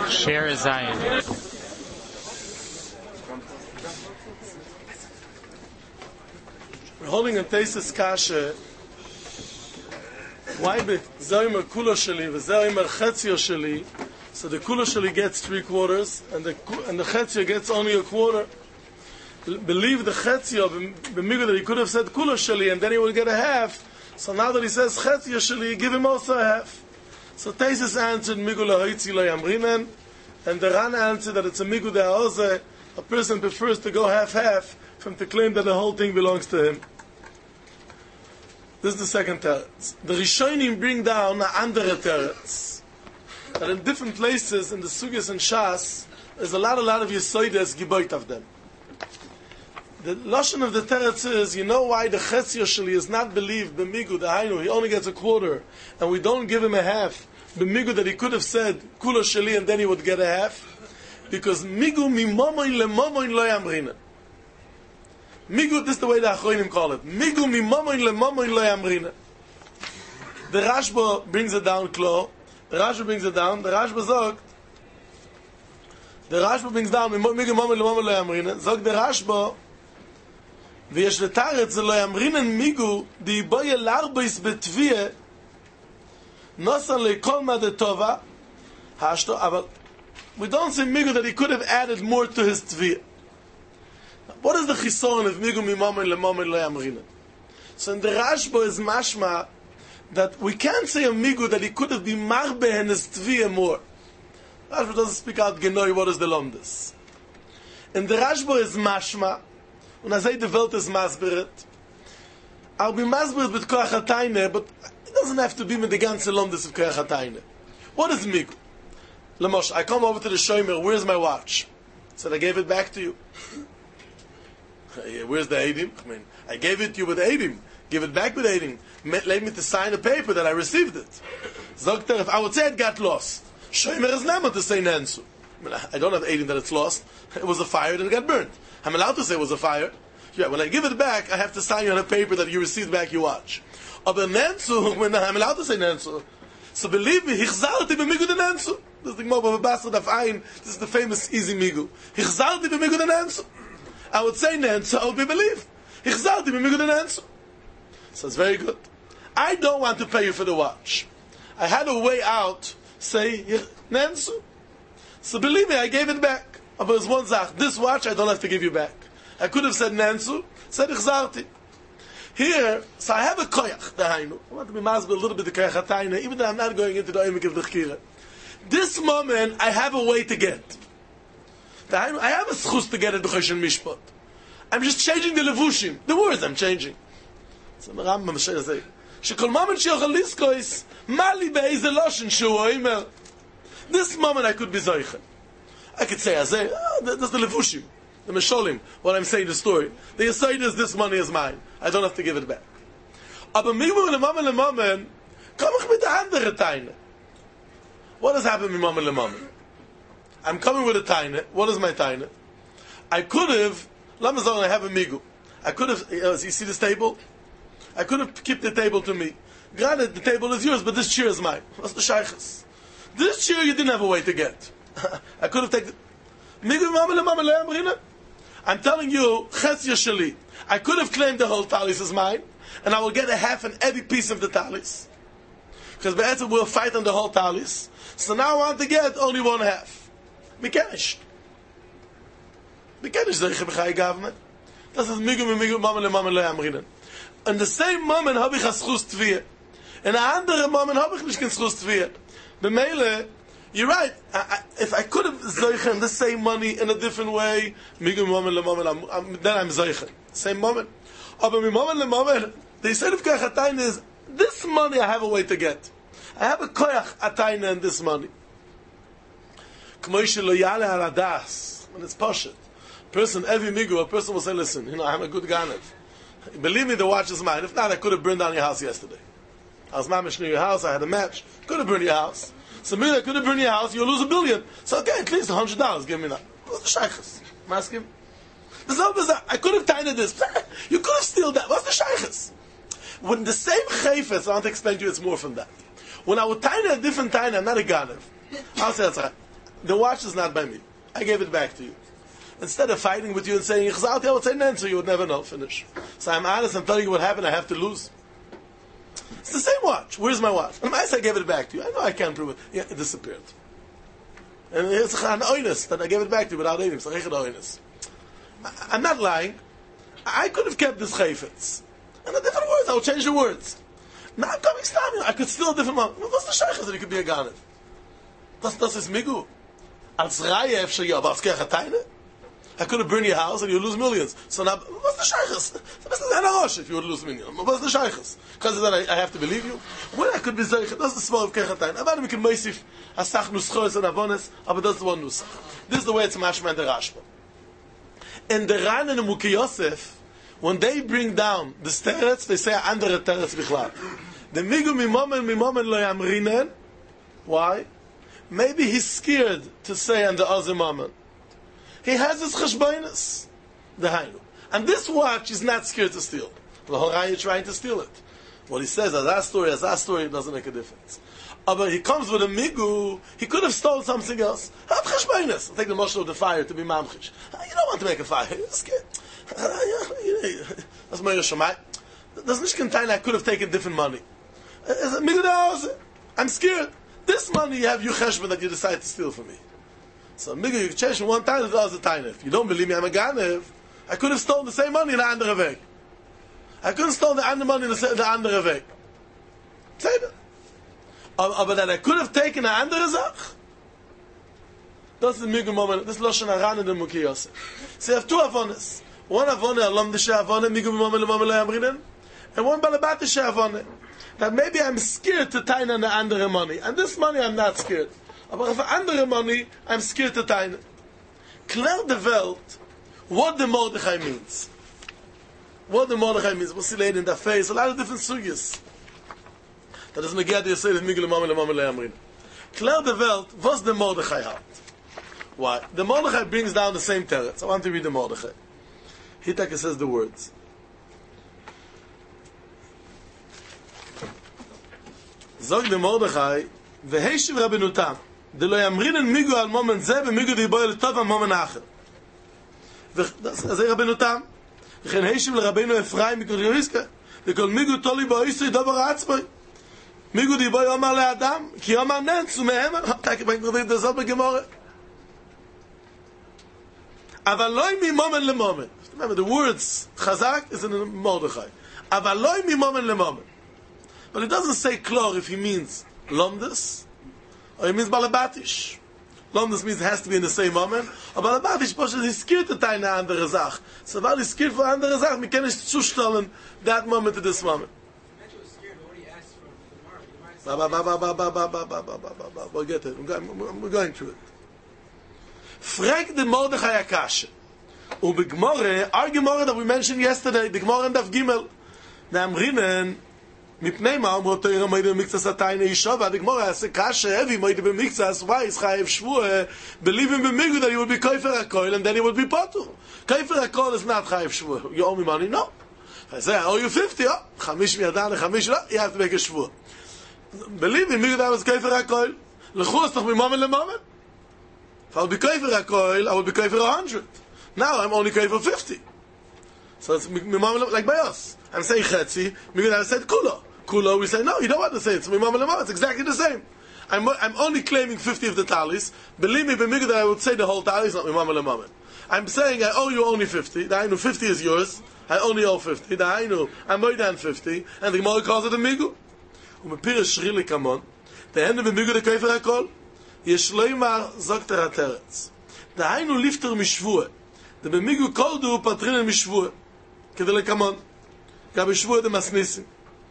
Share Zion. We're holding a Tesis Kasha. Why be Zaymer Kula Sheli v'Zaymer Chetzio Sheli? So the Kula Sheli gets 3/4, and the Chetzio gets only a quarter. Believe the Chetzio b'migu that he could have said Kula Sheli, and then he would get a half. So now that he says Chetzio Sheli, give him also a half. So Tesis answered Migu laHoitzi lo yamrinen, and the Ran answered that it's a Migu de'aoze. A person prefers to go half from to claim that the whole thing belongs to him. This is the second teretz. The Rishonim bring down a andere teretz. That in different places in the Sugis and Shas, there's a lot of Yesoides geboit of them. The Lashon of the teretz is, you know why the Chetzio Sheli is not believed, b'migu, the Hainu, he only gets a quarter, and we don't give him a half, b'migu that he could have said, Kula Sheli, and then he would get a half? Because migu mimomoin lemomoin lo yamrina. Migu, this is the way the Achronim call it. Migu mimomoin lemomoin lo yamrina. The Rashba brings it down, Klo. The Rashba brings it down. The Rashba brings down, migu mimomoin lemomoin lo yamrina. Zog the Rashba, ויש לתארץ זה לא ימרינן מיגו די בויה לארבויס בתביעה נוסן לכל מדה טובה השתו, אבל we don't say migu that he could have added more to his tviyah. What is the chison of migu mimomen lemomen lo yamrinen? So in the Rashba is mashma that we can't say a migu that he could have been marbe in his tviyah more. Rashba doesn't speak out genoi what is the lomdus. In the Rashba is mashma, and I say the Welt is masberet. I'll be masberet with koach hatayne, but it doesn't have to be with the ganze lomdus of koach hatayne. What is migu? Lamosh, I come over to the shomer, where's my watch? Said, I gave it back to you. Where's the Eidim? I mean, I gave it to you with Eidim. Give it back with Eidim. Let me to sign a paper that I received it. Zogter, if I would say it got lost, shomer is never to say nensu. I don't have Eidim that it's lost. It was a fire and it got burnt. I'm allowed to say it was a fire. Yeah, when I give it back, I have to sign you on a paper that you received back your watch. Aber nensu, when I'm allowed to say nensu. So believe me, hichzalti b'migu de nensu. This is the Gemara of Basra Daf Ayin. This is the famous easy migu. Hichzalti b'migu de nensu. I would say nensu, I would be believed. Hichzalti b'migu de nensu. So it's very good. I don't want to pay you for the watch. I had a way out, say nensu. So believe me, I gave it back. But there's one zach. This watch I don't have to give you back. I could have said nensu, said hichzalti. Here, so I have a koyach, the hainu. I want to be masbel a little bit the koyach hatayna, even though I'm not going into the oimik of the chkira. This moment, I have a way to get. The hainu, I have a schus to get it b'choshen mishpat. I'm just changing the levushim. The words I'm changing. So the Rambam says, shekol moment she'ochel liskois, mali be'eze loshen shu oimer. This moment I could be zoichen. I could say, that's the levushim. The Mesholim, what I'm saying, the story. The Yesod is, this money is mine. I don't have to give it back. Aber migu lemomen, komm ich mit der andere Teine. What has happened with mimamen lemomen? I'm coming with a Teine. What is my Teine? I could have, Lamazon, I have a migu. I could have, you see this table? I could have kept the table to me. Granted, the table is yours, but this chair is mine. What's the shaykhs? This chair you didn't have a way to get. I could have taken migu mimamen lemomen lo yamrina. I'm telling you, Chetzio Sheli. I could have claimed the whole talis is mine, and I will get a half and every piece of the talis. Because Be'etzim will fight on the whole talis. So now I want to get only one half. Mikenish. Zeiche b'chai gavne. Das ist migu mama le mama lo yamrinen. In the same moment habe ich a schus tviyah. In a andere moment habe ich nicht kein schus tviyah. B'meile, you're right. If I could have zeichen the same money in a different way, migu moment le moment, then I'm zeichen. Same moment. Aber mi moment le moment, they said if koyach atayne is, this money I have a way to get. I have a koyach atayne in this money. K'moishe lo yale al adas, when it's poshet. Every migu, a person will say, listen, I'm a good ganev. Believe me, the watch is mine. If not, I could have burned down your house yesterday. I was mamish near your house, I had a match. Could have burned your house. So maybe I could have burned your house, you'll lose $1 billion. So okay, at least $100, give me that. What's the shaykhs? Ask him. I could have tied this. You could have steal that. What's the shaykhs? When the same chayfetz, I want to explain to you, it's more from that. When I would tie a different tie, I'm not a ganev. I'll say that's right. the watch is not by me. I gave it back to you. Instead of fighting with you and saying, I would say Nensu, you would never know. Finish. So I'm honest, I'm telling you what happened, I have to lose. It's the same watch. Where's my watch? And I gave it back to you. I know I can't prove it. Yeah, it disappeared. And it's an oinus that I gave it back to you without eating. I'm not lying. I could have kept this chayfetz. And the different words, I would change the words. Now I'm coming stam. I could steal a different one. What's the shaykhs that he could be a ganev? Das ist migu. Als Reihe efshar ja, aber als kechatayne? I could have burned your house and you would lose millions. So now, what's the shaykhs? If you would lose millions. What's the shaykhs? Because then I have to believe you? When I could be zeichet, that's the small of kechatayne. Aber we can meisif asach nuschos and avones, aber that's the one nusach. This is the way it's mashma and the Rashba. In the Ran and the Muki Yosef, when they bring down the teretz, they say andere teretz bichlal. The migu mimomen lo yamrinen. Why? Maybe he's scared to say on the other moment. He has his cheshboinus, the hainu. And this watch is not scared to steal. The whole Raya is trying to steal it. What he says, as that story, it doesn't make a difference. But he comes with a migu, he could have stolen something else. Have cheshboinus. I'll take the motion of the fire to be mamchish. You don't want to make a fire, you're scared. That's my Yoshamai. Doesn't nicht contain I could have taken different money. I'm scared. This money you have your cheshbon that you decide to steal from me. So migu you change from one time to the other time. If you don't believe me, I'm a ganev. I could have stolen the same money in the andere weg. I could have stolen the andere money in the andere weg. Say that. But that I could have taken the andere zach. That's the migu moment. This loshen aran in the Muki Yosef. So you have two avones. One avone alam de shavone migu moment le moment le amrinen, and one balabat de shavone. That maybe I'm scared to tie on the andere money, and this money I'm not scared. But for andere money, I'm scared to tie it. Klär the Welt what the Mordechai means. What the Mordechai means. We'll see later in the face. A lot of different sugyas. That doesn't get you say that Miguel Mama Amrin. Klär the Welt, what's the Mordechai hat? Why? The Mordechai brings down the same teretz. I want to read the Mordechai. Hitaka says the words. Zog the Mordechai, Veheshiv Rabbeinu Tam. De lo yamrinen migu al moment ze ve migu di boy le tov al moment acher. Ze Rabbeinu Tam. Chen heishiv le Rabbeinu Efraim migu Yeriska. De kol migu toli bo isri dober atzboy. Migu di boy omar le Adam, ki omar nentzu mehem. Tak ben grovit de selbe gemore. Aval loy mi moment le moment. Remember the words Chazak is in Mordechai. Aval loy mi moment le moment. But it doesn't say klor if he means lomdus. Or it means balabatish. Lomdus means it has to be in the same moment. Or balabatish, Poshet, he's scared to tie na andere Zach. So while he's scared for andere Zach, we can't zustellen that moment to this moment. We'll get it. We're going through it. Frag the Mordechai Akasha. Ubegmore, our Gemara that we mentioned yesterday, the Gemara and Daf Gimel. Now I'm reading, מפני מה אומרו תוירה מוידה במקצס התאינה אישו ועד הגמור יעשה קשה heavy מוידה במקצס why is חייב שבוע believing במיגו that he would be כיפר הכל and then he would be פוטו כיפר הכל is not חייב שבוע you owe me money no I owe you 50 חמיש מידע לחמיש לא you have to make a שבוע believing מיגו that was כיפר הכל לחוס תוך ממומן למומן if I would be כיפר הכל I would be כיפר 100 now I'm only כיפר 50 so it's ממומן like by us I'm saying chetzi, maybe I said kulo. Kulo, we say, no, you don't want to say it. It's mimam lemam. It's exactly the same. I'm only claiming 50 of the talis. Believe me, b'migud that I would say the whole tali is not mimam lemam. I'm saying I owe you only 50. The Ainu 50 is yours. I only owe 50. The Ainu, I'm more than 50. And the Gemara calls it a migu. Umepirish shri likamon. The end of the migu the keifer hakol. Yeshloimar zokter hateretz. The Ainu lifter mishvua. The b'migu kol du patrin mishvua. Kedele kamon. Gabi Shvua de Masnisim.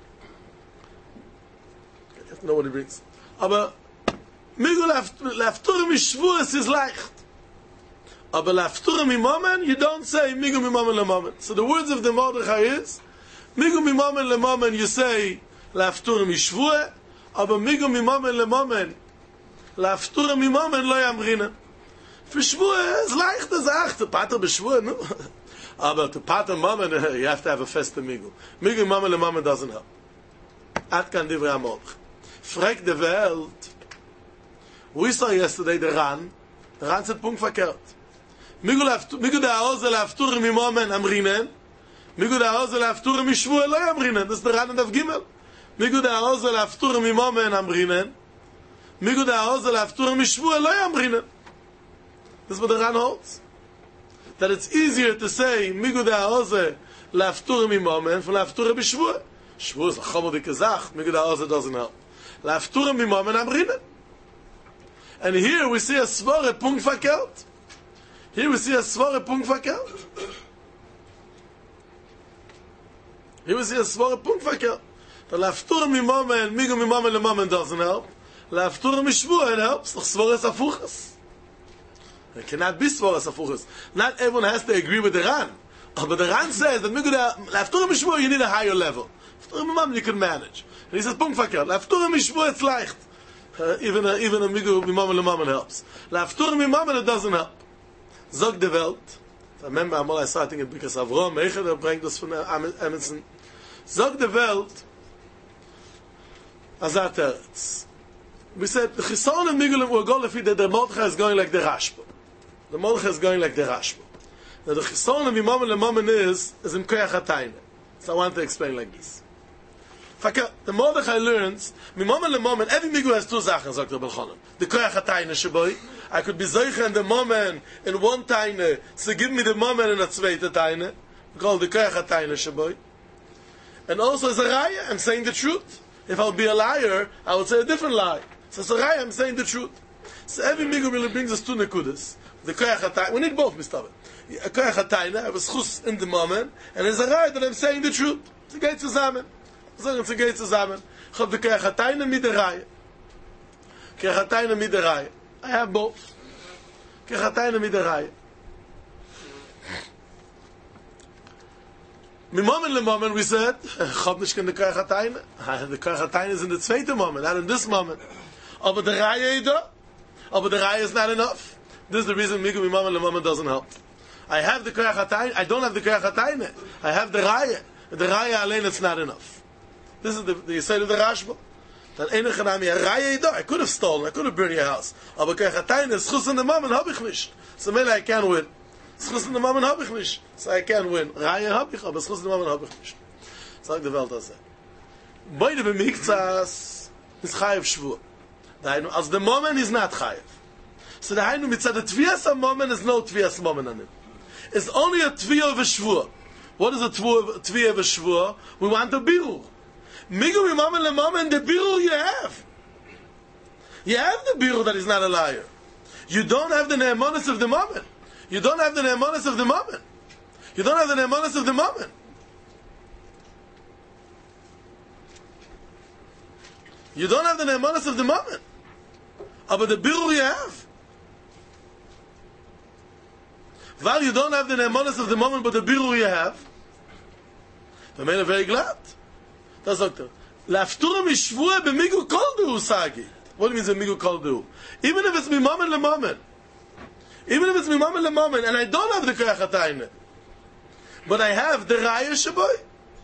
You have to know what he brings. Aber Migu lafturim Shvua is leicht. Aber lafturim imomen, you don't say Migu mimomen lemomen. So the words of the Mordechai is Migu mimomen lemomen, you say lafturim Shvua. Aber Migu mimomen lemomen, lafturim imomen lo yamrina. Für Shvua is leicht as achte. Pater b'Shvua, no? Aber to pater mama, you have to have a feste migu. Migu mama le mama doesn't help. At kan divrei amorch. Frag the Welt. We saw yesterday the Ran Der ganze Punkt verkehrt. Migu da Hause laftur mi Momen amrinen. Migu da Hause laftur mi Shvua lo amrinen. Das der Ran auf Gimel. Migu da Hause laftur mi Momen amrinen. Migu da Hause laftur mi Shvua lo amrinen. Das wird der Ran holds. That it's easier to say Migu da Hause laftur mi Momen von laftur bi Shvua. Shvua is a chomodik zach. Migu da Hause doesn't help. Laftur mi Momen amrinen. And here we see a svore punkt verkehrt. Here we see a svore punkt verkehrt. Here we see a svore punkt verkehrt. The laftur mi Momen, migu mi Momen le Momen doesn't help. Laftur mi Shvua it helps. The svore is afuchas. It cannot be svore is afuchas. Not everyone has to agree with the Ran. But the Ran says that migu da laftur mi Shvua you need a higher level. Laftur mi Momen you can manage. And he says punkt verkehrt. Laftur mi Shvua it's leicht. Even a migu mimamen lemamen helps. Laftur mimamen it doesn't help. Zog de Welt. I remember I'm all I saw, I think it because Avrom Eicher bringt das von Emerson. Zog de Welt. Azat we said the Chison and Migulim will go if the Mordechai is going like the Rashba. The Mordechai is going like the Rashba. Now the Chison and mimamen lemamen is in Koyach HaTaina. So I want to explain like this. The Mordechai learns, mimamen le moment, every migu has two sachen, sagt Belchanan. The koyach hatayne sheboy, I could be zeicha in the moment in one taine, so give me the moment in a zweite taine, called the koyach hatayne sheboy. And also as a raya, I'm saying the truth. If I would be a liar, I would say a different lie. So as a raya, I'm saying the truth. So every migu really brings us two nekudas. The koyach hatayne, we need both, Mr. A koyach hatayne, I was chus in the moment, and as a raya that I'm saying the truth. So geht zusammen. Sagen sie geht zusammen. Ich habe die Kirchataine mit der Reihe. Kirchataine mit der Reihe. I have both. Kirchataine mit der Reihe. Mit Moment le Moment, we said, ich habe nicht keine Kirchataine. Die Kirchataine ist in der zweite Moment, not in this moment. Aber der Reihe ist da. Aber der Reihe is not enough. This is the reason Migu mit Moment le Moment doesn't help. I have the Kirchataine. I don't have the Kirchataine. I have the Reihe. The Reihe alone is not enough. This is the side of the Rashba. That enige nami a Reihe da. I could have stolen. I could have burned your house. Aber Kirchataine is schus in the Moment hab ich nicht. So maybe I can win. Schus in the Moment hab ich nicht. So I can win. Reihe hab ich, aber schus in the Moment hab ich nicht. Sag die Welt das. Beide bemiktsas is chayev shvur. Dainu, as the Moment is not chayev. So dainu mitzad the tvias a Moment is no tvias Moment on it. It's only a tvia of a shvur. What is a tvia of a shvur? We want a birur. Migu mimamen lemamen, the birur you have. You have the birur that is not a liar. You don't have the ne'emanis of the moment. You don't have the ne'emanis of the moment. You don't have the ne'emanis of the moment. You don't have the ne'emanis of the moment. But the birur you have. While you don't have the ne'emanis of the moment, but the birur you have, the men are very glad. Das sagt Laftur mi Shvua b'migu kol du, sagi. What do you mean b'migu kol du? Even if it's mimamen lemamen. Even if it's mimamen lemamen, and I don't have the koyach hatayne, but I have the raya sheboy.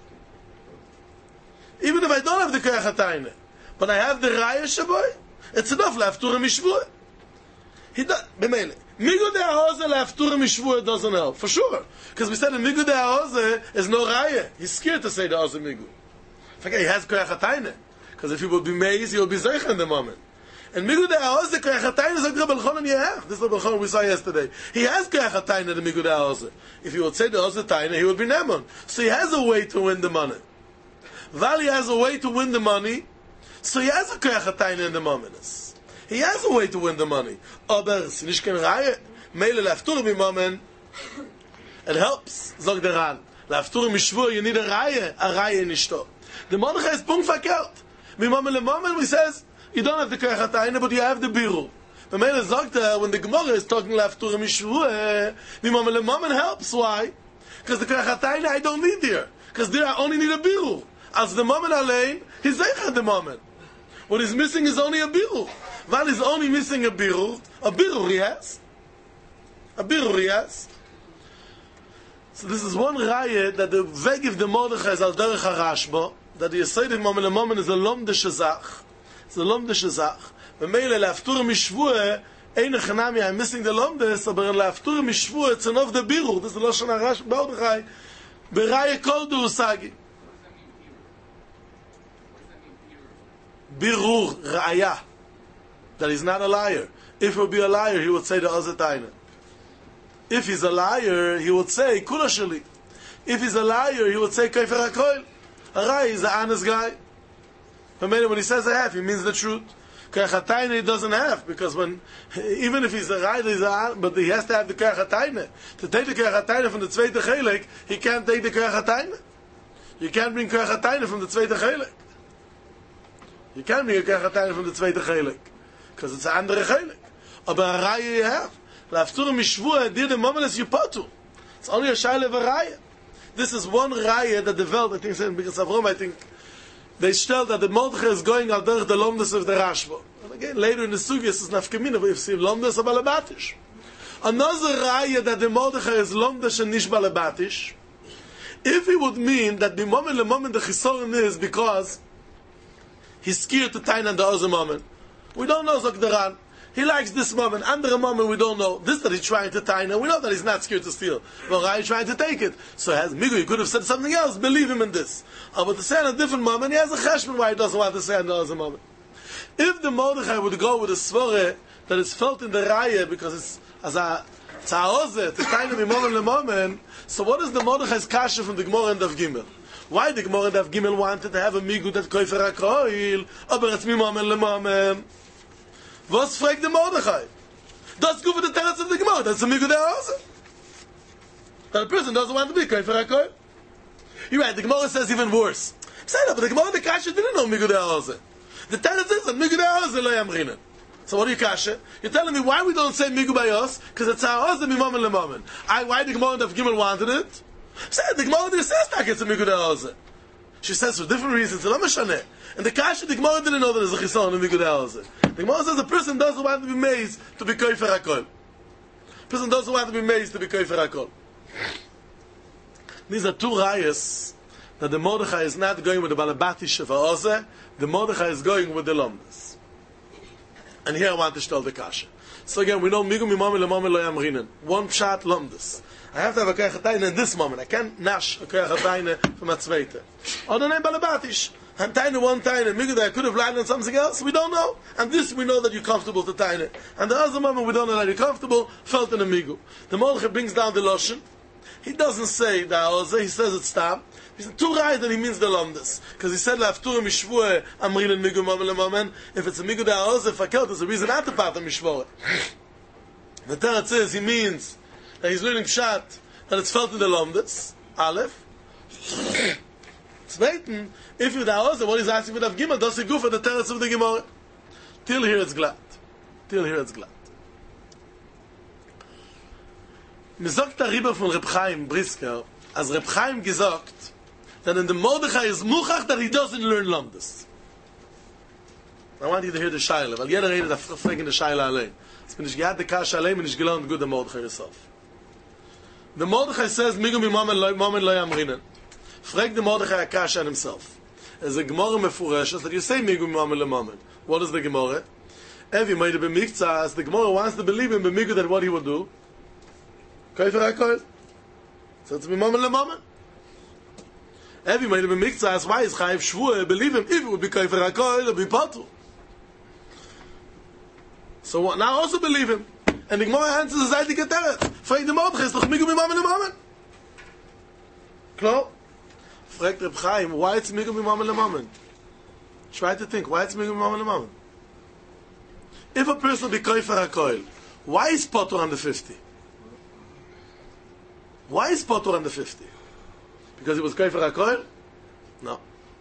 Even if I don't have the koyach hatayne, but I have the raya sheboy, it's enough Laftur mi Shvua. He does, b'meile. Migu de ha'oze Laftur mi Shvua doesn't help, for sure. Because we said in Migu de ha'oze is no raya. He's scared to say the ha'oze migu. He has koyach hatayne, because if he would be maize, he would be zeicha in the moment. And migu de ha'oze koyach hatayne is like Rabbi Elchanan you have. This is Rabbi Elchanan we saw yesterday. He has koyach hatayne the migu de ha'oze. If he would say the ha'oze tayne, he would be nemon. So he has a way to win the money. Vali has a way to win the money, so he has a koyach hatayne in the moment. He has a way to win the money. Aber es nicht kein Reihe. Meile laftur mi moment. It helps. Sag der Ran. Laftur mi Shvua, you need a Reihe nicht da. The Mordechai is punkt verkehrt. Mimamen le moment, we says, you don't have the koyach hatayne, but you have the birur. The man sagt, when the Gemara is talking laftur mi Shvua, mimamen le moment helps. Why? Because the koyach hatayne I don't need there. Because there I only need a birur. As the moment alein, he's zeicha at the moment. What he's missing is only a birur. While he's only missing a birur he has. A birur he has. So this is one raya that the weg of the Mordechai is al derech harashba, that the Yesod in moment is a lomdische Zach. It's a lomdische Zach. V'meile laftur mi Shvua, Ein Chanami, I'm missing the Lomdes, aber in Laftur Mishvu, it's enough the Biruch. This is the Lashon HaRash Mordechai. Beraya Kol Du Usagi. Birur, Raya. That he's not a liar. If he would be a liar, he would say the Azetaina. If he's a liar, he would say Kula Shali. If he's a liar, he would say Kaifer HaKoil. Arai is an honest guy. But when he says I have, he means the truth. Kayachatayne he doesn't have, because even if he's a liar, but he has to have the Kayachatayne. To take the Kayachatayne from the Zweite Chelek, he can't take the Kayachatayne. You can't bring Kayachatayne from the Zweite Chelek. You can't bring a Kayachatayne from the Zweite Chelek. Because it's an andere Chelek. Aber a Raya you have. Laftur Mishvu, dir the moment as you patu. It's only a Shaila of a Raya. This is one Raya that developed, I think, because Avrom, I think, they tell that the Mordechai is going out there the Lomdes of the Rashba. And again, later in the Sugyas is Nafkamina, but if you see Lomdes of Balabatish. Another Raya that the Mordechai is Lomdes and Nish Balabatish, if it would mean that the moment the Chisorim is because he's scared to Tain and the other moment. We don't know Zokdaran. He likes this moment, andere moment we don't know. This that he's trying to tie, and we know that he's not scared to steal. But why are you trying to take it? So has Migu, he could have said something else, believe him in this. But to say on a different moment, he has a cheshbon why he doesn't want to say on the other moment. If the Mordechai would go with a svore that is felt in the raya, because it's as a tza'oze, to tie him moment le moment, so what is the Mordechai's kasha from the Gemara and Daf Gimel? Why the Gemara and Daf Gimel wanted to have a Migu that koifer HaKoil, aber it's mi moment le moment? Was fragt der Mordechai? That's good for the teretz of the Gemara. That's a migu de'aze. That a person doesn't want to be koifer HaKoil. You're right, the Gemara says even worse. Say that, but the Gemara the Kasha didn't know migu de'aze. The teretz is that migu de'aze lo yamrinen. So what are you Kasha? You're telling me why we don't say migu by us? Because it's ha'aze mimamen lemamen. Why the Gemara of Gimel wanted it? Say the Gemara says that it's a migu de'aze. She says for different reasons. It's not mishaneh. And the Kasha, the Gemara didn't know that there's a chison in migu de'aze. The Gemara says a person doesn't want to be mazed to be koifer HaKoil. A person doesn't want to be mazed to be koifer HaKoil. These are two rayas that the Mordechai is not going with the Balabatish of Ha'ozeh, the Mordechai is going with the Lomdes. And here I want to tell the Kasha. So again, we know Migu Mimami Lemami Lo Yamrinen. One pshat Lomdes. I have to have a Koyachatayne in this moment. I can't nash a Koyachatayne from a Tzveite. Or the name Balabatish. And Taine one Taine, Migu that I could have lied on something else, we don't know. And this we know that you're comfortable to Taine. And the other moment we don't know that you're comfortable, felt in a Migu. The Mordechai brings down the Loshen. He doesn't say the Ha'ozeh, he says it's Tam. He said two right that he means the Lomdes. Because he said, Lafturim Mishvue, Amrin and Migu Mamen Lemamen. If it's a Migu the Ha'ozeh, Fakelt, there's a reason not to part of Mishvue. The Teretz says he means that he's learning Pshat, that it's felt in the Lomdes. Aleph. Zweiten, if you the Ha'ozeh, what he's asking for the Gimel, does he go for the Teretz of the Gemara? Till here it's glad. Till here it's glad. Mir sagt der Ribber von Reb Chaim Brisker, as Reb Chaim gesagt, that in the Mordechai is muchach that he doesn't learn Lomdes. I want you to hear the Shaila, weil jeder redet auf fragen the Shaila allein. Es bin ich gehad the Kasha allein, bin ich gelernt gut der Mordechai yourself. The Mordechai says, Migu mimamen lo yamrinen. Frag the Mordechai Kasha himself. As a Gemara mefureshes that you say Migu mimamen lo mamen. What is the Gemara? Every made be mikza, as the Gemara wants to believe in Migu that what he would do. Koifer HaKoil. So it's mimamen lo mamen. Every made be mikza, as why is Chayiv Shvua, believe him, if it would be Koifer HaKoil, it would be Patu. So what, now also believe him. And the Gemara answers the Zaydik Ateret. Frag the Mordechai, is doch Migu mimamen lo mamen. Klar? Fragt Reb Chaim, why it's Migu mimamen lo mamen? Try to think, why it's Migu mimamen lo mamen? If a person be Koifer HaKoil, why is Potter on the 50? Why is Potter on the 50? Because he was Koifer HaKoil? No.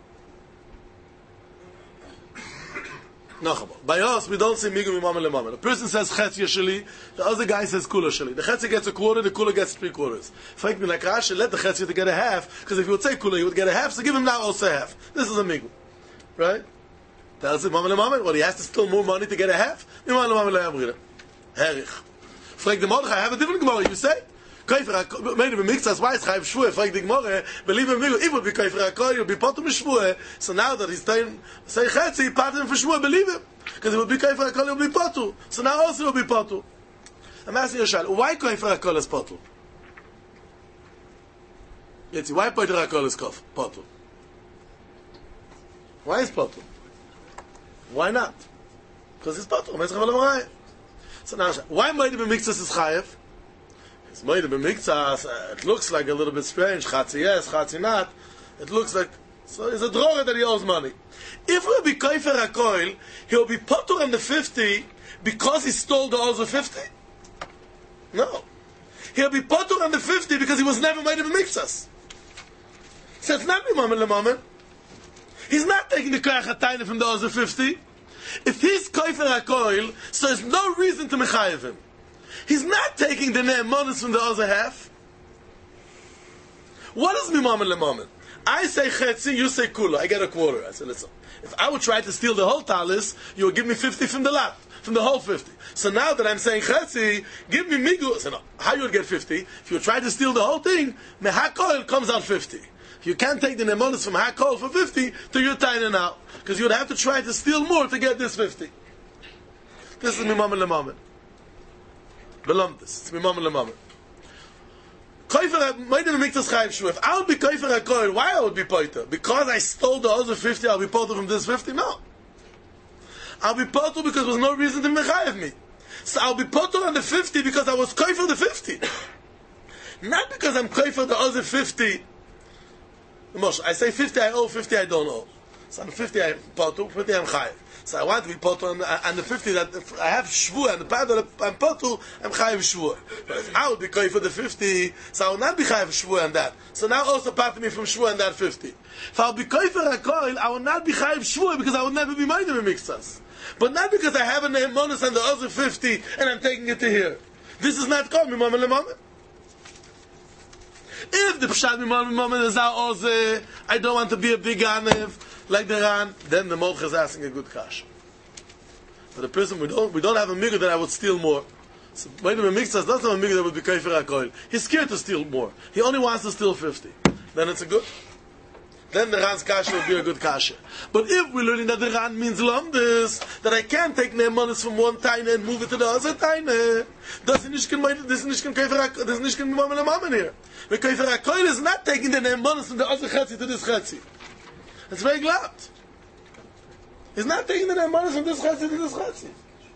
No, by us, we don't say Migu mimamen lo mamen. A person says Chetzia Sheli, the other guy says Kula Sheli. The Chetzia gets a quarter, the Kula gets 3/4. Frank me like Rashi, let the Chetzia to get a half, because if you would say Kula, you would get a half, so give him now also half. This is a Migu. Right? Tells him mimamen lo mamen, well, he has to steal more money to get a half. Mimamen lo mamen lo yamrinen. Herich. Frank the Mordechai, I have a different Gemara, you say? Koifer HaKoil, made him a mix, as why is Chayiv Shvua, Frank the Gemara, believe him, if it would be Koifer HaKoil, it would be Potter Mishvua, so now that he's saying Chetzi, he parted him for Shvua, believe him. Because it would be Kaifer HaKol, it would be Potu. So now also it will be Potu. I'm asking you, why Kaifer HaKol is Potu? Jetzt, why Kaifer HaKol is Potu? Why is Potu? Why not? Because it's Potu. So now, why Moed B'Miktzas is Chayev? It's Moed B'Miktzas, it looks like a little bit strange, Chatzi yes, Chatzi not. It looks like, so it's a drawer that he owes money. If he'll be Kaifer HaKol, he'll be Potur on the 50 because he stole the other 50? No. He'll be Potur on the 50 because he was never made of a Miktzas. So it's not Mimam L'Mamen. He's not taking the Koyach HaTaina from the other 50. If he's Kaifer HaKol, so there's no reason to Mechayev him. He's not taking the Ne'emonis from the other half. What is Mimam L'Mamen? I say Chetzi, you say Kula. I get a quarter. I say, listen, if I would try to steal the whole talis, you would give me 50 from the lot, from the whole 50. So now that I'm saying Chetzi, give me Migu. So no, how you would get 50? If you try to steal the whole thing, Mehakol comes out 50. You can't take the Nemonis from Hakol for 50 to your Taina now. Because you would have to try to steal more to get this 50. This is Mimam L'Mamen. Belamdis. It's Mimam L'Mamen. If I would be Kaifer HaKol, why I would be Poiter? Because I stole the other 50, I'll be Poiter from this 50? No. I'll be Poiter because there was no reason to Mechayev me. So I'll be Poiter on the 50 because I was Kaifer the 50. Not because I'm Kaifer the other 50. I say 50 I owe, 50 I don't owe. So on 50 I'm Potter, 50 I'm Chayev. So I want to be Potter on the 50 that if I have Shvur, and the part that I'm Potter, I'm Chayev Shvur. But if I would be Chayev for the 50, so I will not be Chayev Shvur on that. So now also part of me from Shvur on that 50. If I'll be Chayev for HaKol, I will not be Chayev Shvur because I will never be minded in Miktzas. But not because I have a Ne'emonis on the other 50 and I'm taking it to here. This is not called Mimam L'Mamen. If the Pshat Mimam is out, I don't want to be a big Anev like the Ran, then the Molch is asking a good kash. For the person, we don't have a Migdal that I would steal more. So when the Miktzas doesn't have a Migdal that would be Kaifer HaKol. He's scared to steal more. He only wants to steal 50. Then it's a good. Then the Ran's kasha will be a good kasha. But if we're learning that the Ran means Lamdis, that I can't take Ne'emonis from one Taina and move it to the other Taina, this is nicht Mimam L'Mamen here. But Kaifer HaKol is not taking the Ne'emonis from the other Chetzi to this Chetzi. It's very glad. He's not taking the Ne'emonis from this Chetzi to this Chetzi.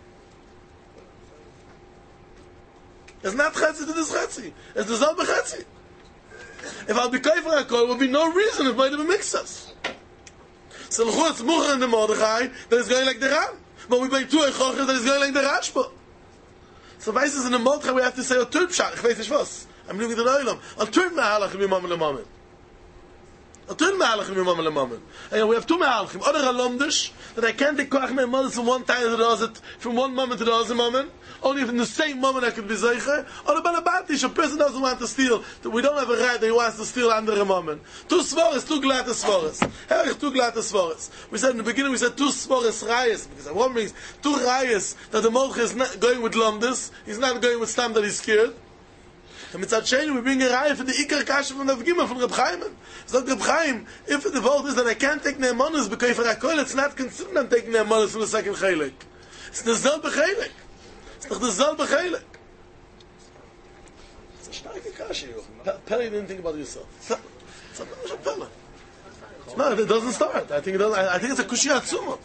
It's not Chetzi to this Chetzi. It's the Zalbe Chetzi. If I'll be Kaifer HaKol, there will be no reason if Moed B'Miktzas. So it's Mucher and the Mordechai that is going like the Ram. But we bring two Echoches that is going like the Rashba. So weiss is in the Mordechai we have to say, Otur Pshat, ich weiß nicht was. I'm looking at the Oilam. Otur Mehalach Mimam L'Mamen. Otur Mehalach Mimam L'Mamen. And we have two Mehalachim. Other Alomdish, that I can't take Koach Ne'emonis from one time to the other, from one moment to the other moment. Only if in the same moment I could be Zeicher. Or the Balabatish, a person doesn't want to steal. We don't have a right that he wants to steal under a moment. Two Svoris, two Glatte Svoris. Herrich, two Glatte Svoris. We said in the beginning, two Svoris Rayas. Because one means two Rayas that the Molch is not going with Lomdis. He's not going with Stam that he's scared. And Mitzad Sheni, we bring a Raya for the Iker Kasha from the Avgima, from Reb Chaim. So Reb Chaim, if the vote is that I can't take Ne'emonis because for HaKol, it's not considered I'm taking Ne'emonis from the second Chaylik. It's the Zelbe Chaylik. It's doch the Zelbe Chaylik. It's a starke Kasha, Perry didn't think about yourself. It's a Pella. No, it doesn't start. I think it's a Kushia Atzuma.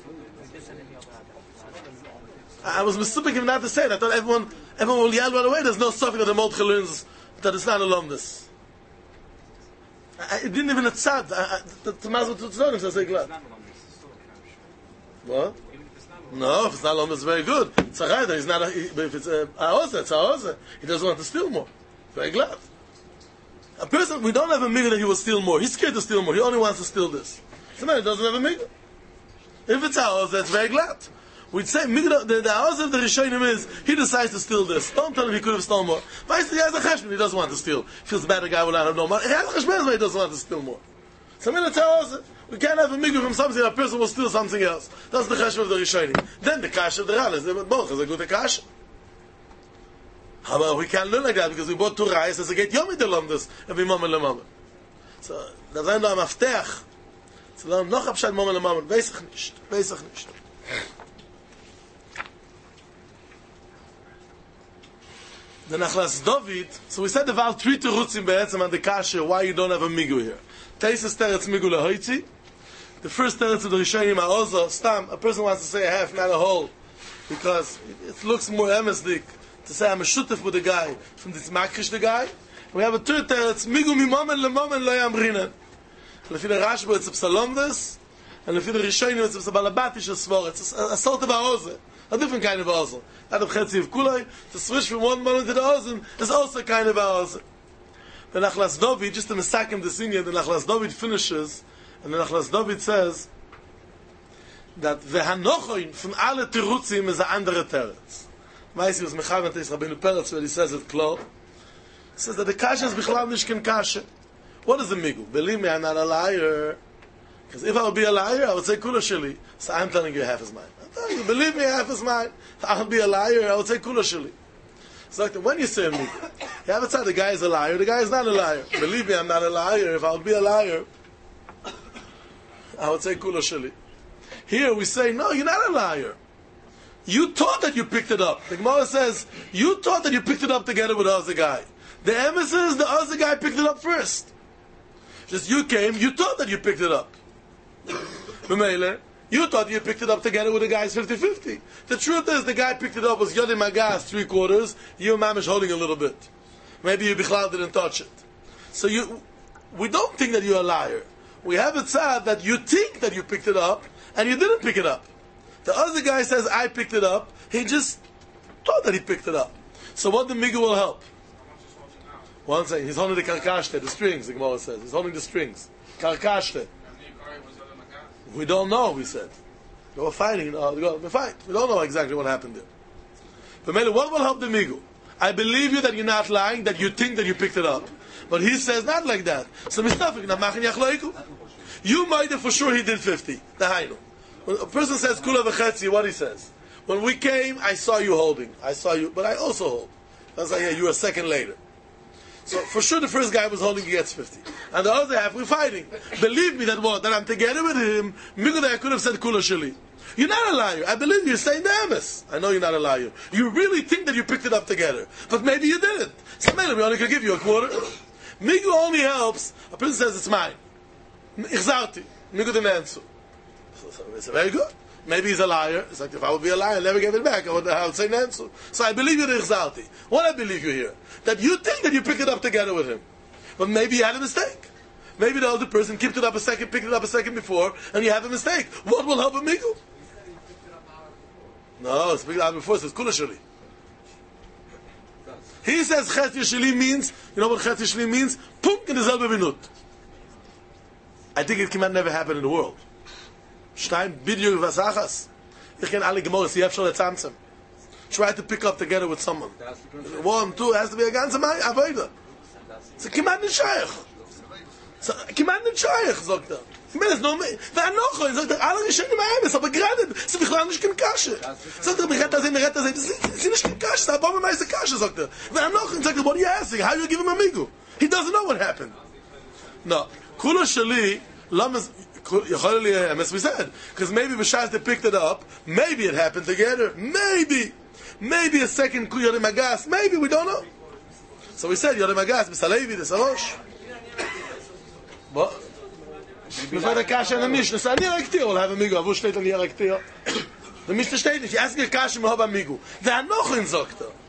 I was mistaken him not to say it. I thought everyone will yell right away. There's no suffering that the Molch learns that it's not alumnus. It didn't even a tzad. The Mazal Tzaddim says, glad. What? No, if it's not alumnus, it's very good. It's a raider. He's not. If it's a haozer, it's a haozer. He doesn't want to steal more. Very glad. A person, we don't have a midah that he will steal more. He's scared to steal more. He only wants to steal this. So man, he doesn't have a midah. If it's a haozer, it's very glad. We'd say the house of the Rishonim is he decides to steal this. Don't tell him he could have stolen more. But he has a cheshbon, he doesn't want to steal. Feels bad the guy will not have no money. He has a cheshbon, but he doesn't want to steal more. So I'm going to tell us we can't have a midah from something that a person will steal something else. That's the cheshbon of the Rishonim. Then the kasha of the Ran is both is a good kasha. However, we can't learn like that because we bought two rayas as a get yomi delom this every moment lemama. So that's ein am aftech. So dann noch abschad moment lemama. Weiß ich nicht. The Nachlas David, so we said the Val three terutzim be'etzem and the kasha, why you don't have a migu here. Teises teretz migu lehoitzi. The first teretz of the Rishonim ha'ozo, stam, a person wants to say a half, not a whole, because it looks more emesdik to say I'm a shutef with the guy, from this makrish the guy. We have a third teretz, migu mimomen lemomen lo yamrinen. Lefi the Rashba, it's a psalomdes, and lefi the Rishonim, it's a balabatish svor, it's a sort of ha'ozo. A different kind of ozel. Out of Chetzi of Kulai, to switch from one moment to the ozel is also a kind of ozel. The Nachlas David, just to misakim the senior, the Nachlas David finishes, and the Nachlas David says that Vehanochoin from alle Terutzim is a andere teretz. Maisi was Mechavan Teis Rabbeinu Peretz, where he says it clear. He says that the kasha is Bichlal Nishken kasha. What is the migu? Believe me, I'm not a liar. Because if I would be a liar, I would say Kula Shili. So I'm telling you half is mine. You believe me, half is mine. If I would be a liar, I would say Kula Shili. So like when you say a migu, you have a side, the guy is a liar, the guy is not a liar. Believe me, I'm not a liar. If I would be a liar, I would say Kula Shili. Here we say, no, you're not a liar. You thought that you picked it up. The Gemara says, you thought that you picked it up together with the other guy. The emissaries, the other guy picked it up first. Just you came, you thought that you picked it up. You thought you picked it up together with the guy's 50-50. The truth is, the guy picked it up was Yodim Agas 3/4, you mamish holding a little bit. Maybe you Bichlal didn't touch it. So we don't think that you're a liar. We have it said that you think that you picked it up, and you didn't pick it up. The other guy says, I picked it up, he just thought that he picked it up. So what the migu will help? One saying, he's holding the karkashte, the strings, the Gemara says. He's holding the strings. Karkashte. We don't know, we said. They were fighting, they fight. We don't know exactly what happened there. But Mele, what will help the migu? I believe you that you're not lying, that you think that you picked it up. But he says not like that. So you might have for sure he did 50. When a person says kula v'chetzi, what he says? When we came, I saw you holding. I saw you, but I also hold. That's like, yeah, you were a second later. So for sure the first guy was holding, he gets 50. And the other half, we're fighting. Believe me that what? That I'm together with him, migu that I could have said kula sheli. You're not a liar. I believe you're saying the emes. I know you're not a liar. You really think that you picked it up together. But maybe you didn't. So maybe we only can give you a quarter. Migu only helps. A person says it's mine. Ichzarti. Migu didn't answer. So it's very good. Maybe he's a liar. It's like if I would be a liar, I never gave it back. I would say Nansu. So I believe you the Ichzarti. What I believe you here? That you think that you picked it up together with him. But maybe you had a mistake. Maybe the other person picked it up a second before, and you have a mistake. What will help a migu? No, it's picked it up before. It says Kula Sheli. He says Chet Yesheli means, you know what Chet Yesheli means? Punk in the selbe Minut. I think it can never happen in the world. Stein, Bidyu, Vasachas. Ich can alle Gemorres, you have schon a tzamtzem. Try to pick up together with someone. 1, 2, has to be a ganze Avoida. It's a Kiman Nishayach. It's a Kiman Nishayach, sagt er. Ich meine, es noch mehr. Wer noch, sagt er, alle Rishonim Ha'emes, aber gerade, es ist bichlal nicht kein Kasche. Sagt er, mir redt das, es ist nicht kein Kasche, es ist ein Bombenmeister Kasche, sagt er. Wer noch, sagt er, what are you asking? How do you give him a migu? He doesn't know what happened. No. Kula Shali, Lamas, as we said, because maybe B'shas they picked it up, maybe it happened together, maybe a second Yodim Agas, maybe, we don't know. So we said Yodim Agas, B'Salevi, the Salosh. What? Before the Kasha and the Mishnah, so Nir Aktir will have a migu. Wo steht on Nir Aktir? The Mishnah steht nicht. You ask the Kasha, we have a migu. Wer noch in sagt er?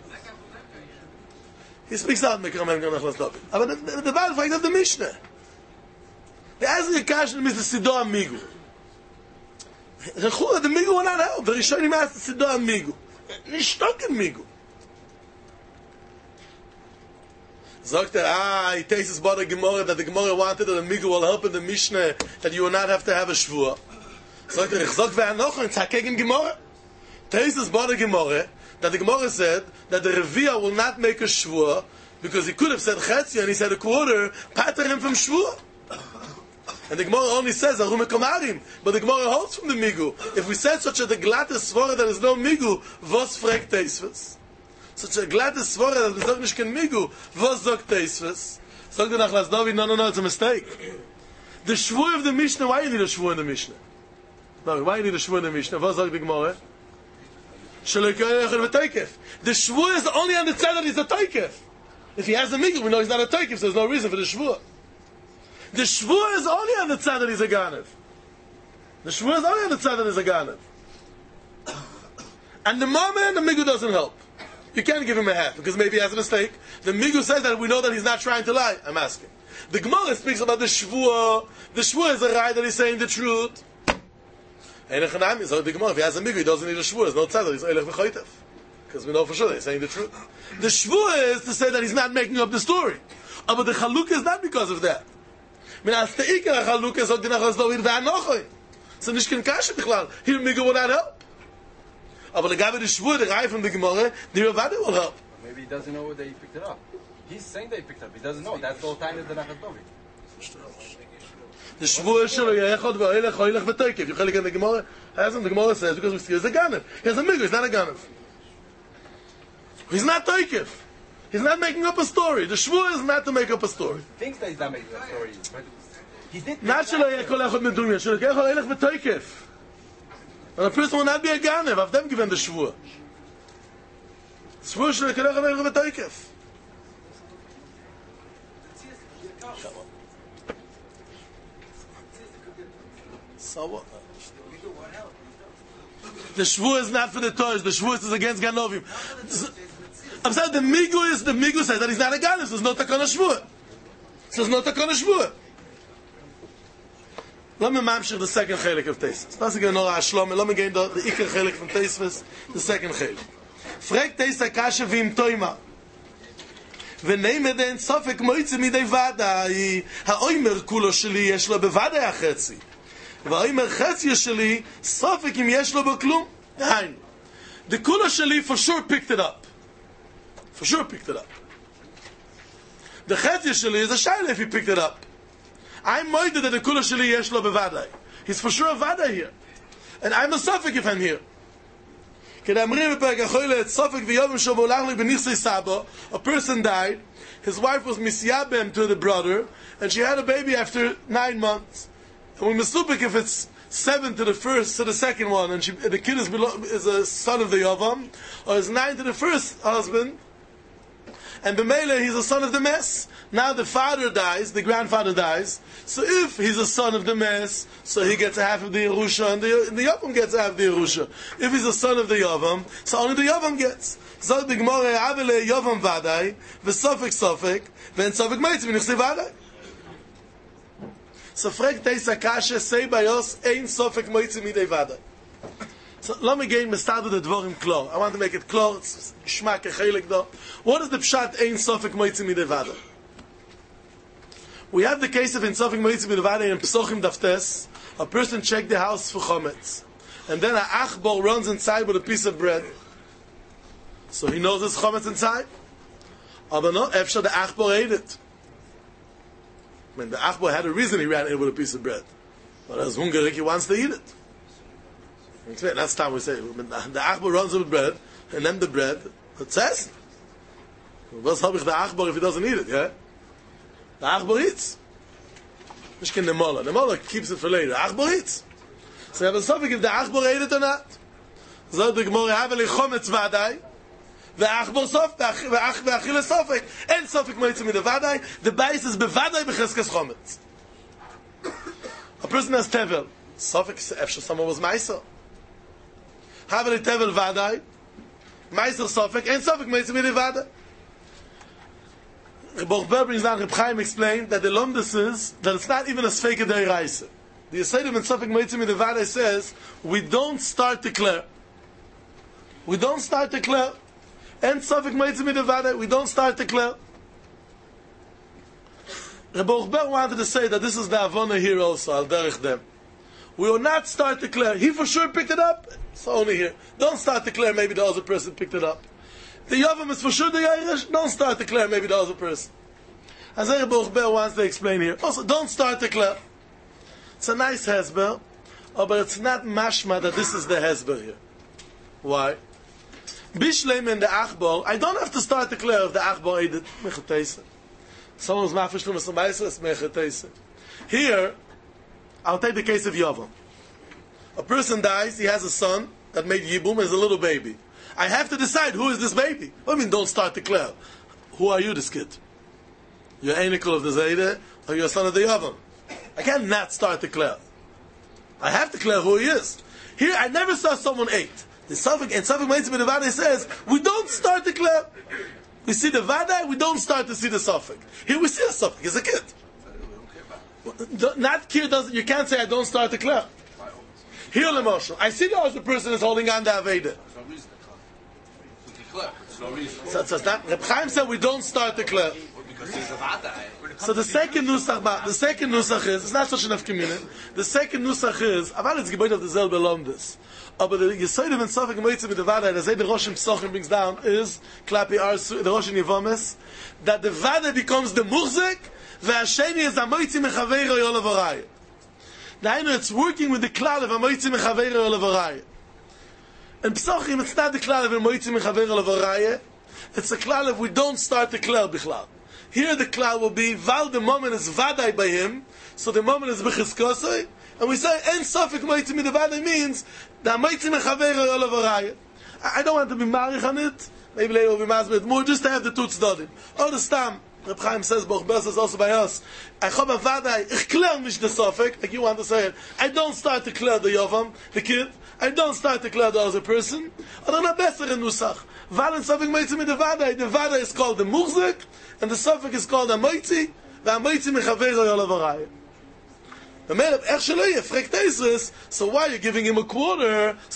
He speaks out, Mekram Nachlas David. Aber the Baal fragt auf the Mishnah. The ask the Kasha, and Mr. Sido Amigu. The Migu will not help. The Rishonim asked the Sido Amigu. Nicht stocken Migu. Sagt he takes his body Gemara, that the Gemara wanted that the Migu will help in the Mishnah, that you will not have to have a Shvur. Sagt ich sag, wer noch, und sag gegen Gemara. Takes his body Gemara, that the Gemara said, that the Revia will not make a Shvur, because he could have said Chetzi, and he said a quarter, pater him from Shvur. And the Gemara only says, Arume Komarim, but the Gemara holds from the Migu. If we said such a glatte Svora, there is no Migu, was fragt Teisves? Such a glatte Svora, that we say nicht kein Migu, was sagt Teisves? Sagt er nach Las David, no, it's a mistake. The Shvur of the Mishnah, why you need a Shvur in the Mishnah? No, why you need a Shvur in the Mishnah? Was sagt the Gemara? The shvua is only on the tzad that he's a toikef. If he has a migul, we know he's not a toikef, so there's no reason for the shvua. The shvua is only on the tzad that he's a ganev. The shvua is only on the tzad that he's a ganev. And the moment the migul doesn't help. You can't give him a half, because maybe he has a mistake. The migul says that we know that he's not trying to lie. I'm asking. The Gemara speaks about the shvua. The shvua is a right that he's saying the truth. And so the Gemara, if he has a migul, he doesn't need a shvua. There's no tzad, he's eilech v'choytev. Because we know for sure that he's saying the truth. The shvua is to say that he's not making up the story. But the chaluk is not because of that. As the ikar chaluk is ook die nachas lo ir v'anochoy. So nicht kein kashe bichlal. Here migul will not help. But the guy with the shvua, the guy from the Gemara, the Ravada will help. Maybe he doesn't know that he picked it up. He's saying that he picked it up. He doesn't know. That's the whole time is the nachas dovi. The shvua shelo yechod v'oilech oilech v'toikev. You chelik in the Gemara hasn't. The Gemara says because we see he's a ganev. He has a migul. He's not a ganev. He's not toikev. He's not making up a story. The shvua is not to make up a story. He thinks that he's not making up a story, but he did. Not shelo yechod echod medumya. Shelo yechod oilech v'toikev. And a person will not be a ganev. I've them given the shvua. Shvua shelo yechod echod oilech v'toikev. So what? The shvua is not for the Torah. The shvua is against Ganovim. I'm saying the migu says that he's not a Ganev. So there's no takana shvua. So there's no takana shvua. Let me mamshich the second chelik of Teisves. Let's get Nora Ashlam. Let me get the ikar chelik from Teisves. The second chelik. Frag Teisves kasha v'im toima. ונעמד אין ספק מויצא מדי ודאי האוימר כולו שלי יש לו בוודאי החצי והאוימר חצי שלי ספק אם יש לו בו כלום דהיינו the כולו שלי for sure picked it up the חצי שלי is a shayla if he picked it up I'm moided that the כולו שלי יש לו בוודאי he's for sure a ודאי here and I'm a safek if I'm here a person died, his wife was misyabem to the brother, and she had a baby after 9 months. And we misupik if it's 7 to the first to the second one, and the kid is a son of the Yavam, or is 9 to the first husband, and B'meila he's a son of the mess. Now the father dies, the grandfather dies. So if he's a son of the mess, so he gets half of the Yerusha, and the Yavam gets half of the Yerusha. If he's a son of the Yavam, so only the Yavam gets. So the Gemara Avele Yavam Vadai, v'Sofik Sofik, v'en Sofik Meitzim v'Nichsi Vadai. So frag Teisa Kasha say by us ein Sofik Meitzim midei Vadai. So let me get Mestadu the Dvorim klar. I want to make it klar. It's Shmak Echelik though. What is the Pshat ein Sofik Meitzim midei Vadai? We have the case of in Sofik Meitzim midei Vadai in Pesochim Daftes. A person checked the house for chometz, and then an achbor runs inside with a piece of bread. So he knows there's chometz inside. Aber no, efshar the achbor ate it. I mean, the achbor had a reason he ran in with a piece of bread. But as hungrig, he wants to eat it. That's the time we say, the achbor runs with bread, and then the bread, it says, was habe ich the achbor if he doesn't eat it, yeah? The achbor eats. Nicht kein Nemola. Nemola keeps it for later. Achbor eats. So you have a suffix if the Achbor ate it or not. So the Gemara have a chometz vadai. The Achbor sof, the Achille suffix. And suffix moitzim in the vadai. The base is bevadai becheskes chometz. A person has tevel. Suffix, efshar someone was meiser. Have a tevel vadai. Meiser suffix. And suffix moitzim in the vadai. Bochber brings down, Reb Chaim explained that the Lomdus is that it's not even a Sfeika Deiraisa. The Yisaydim in Sofik Meitzim in the Vadai says, we don't start to clear. And Sofik Meitzim in the Vadai, we don't start to clear. Reb Bochber wanted to say that this is the Avona here also, Al Derech Dem. We will not start to clear. He for sure picked it up, so only here. Don't start to clear, maybe the other person picked it up. The Yavam is for sure the Yairish. Don't start to clear, maybe the other person. As Reb Bochber wants to explain here. Also, don't start to clear. It's a nice hezber, but it's not mashma that this is the hezber here. Why? Bishleim in the Achbor, I don't have to start to clear if the Achbor ate it. Mechatesa. Someone's mafishlim is mechatesa. Here, I'll take the case of Yavam. A person dies, he has a son that made Yibum as a little baby. I have to decide who is this baby. What do you mean, don't start the klel? Who are you, this kid? You're Einikul of the Zayde, or you're a son of the Yavam? I can't not start the klel. I have to declare who he is. Here, I never saw someone ate. The Suffolk and Suffolk Meitzim in the Vadai says, we don't start the klel. We see the Vadai, we don't start to see the Suffolk. Here we see the Suffolk, he's a kid. Not kid doesn't, you can't say I don't start the klel. Here, Lemosho, I see the other person is holding on to Aveda. So it's not, Reb Chaim said we don't start the klel. So the second nusach is, it's not such enough community. The second nusach is, aval it's gebeut of the selbe lomdes. Aber the Yesoidim and Sofik Meitzim with the Vadai, as the Rosh Psochim brings down, is, Klapi Arsu, the Rosh Nivomes, that the Vadai becomes the Murzek, Ve'asheni is Amoitzim Mechaveiro Yolav Arayah. Now, it's working with the Klal of Amoitzim Mechaveiro Yolav Arayah. And Psochim, it's not the Klal of Amoitzim Mechaveiro Yolav Arayah, it's a Klal of we don't start the Klal Bichlal. Here the Klal will be, Val the moment is Vadai by him, so the moment is B'chiskosoi, and we say, En Sofik Meitzim in the Vadai means, the Meitzim Mechaveiro Yolav Arayah. I don't want to be married on it, maybe later we'll be masbid more, just to have the two tzdodim. Or the Stam, Reb Chaim says, Boch Bels is also by us, I chob a Vadai, ich klär nicht the Sofik, like you want to say it, I don't start to klär the Yovam, the kid, I don't start to klär the other person, or I'm not better in Nusach. Val and Sofik Meitzim in the Vadai is called the Murzek, and the Sofik is called the Moitzi, the Moitzi Mechaveiro Yolav Arayah. So why are you giving him a quarter? And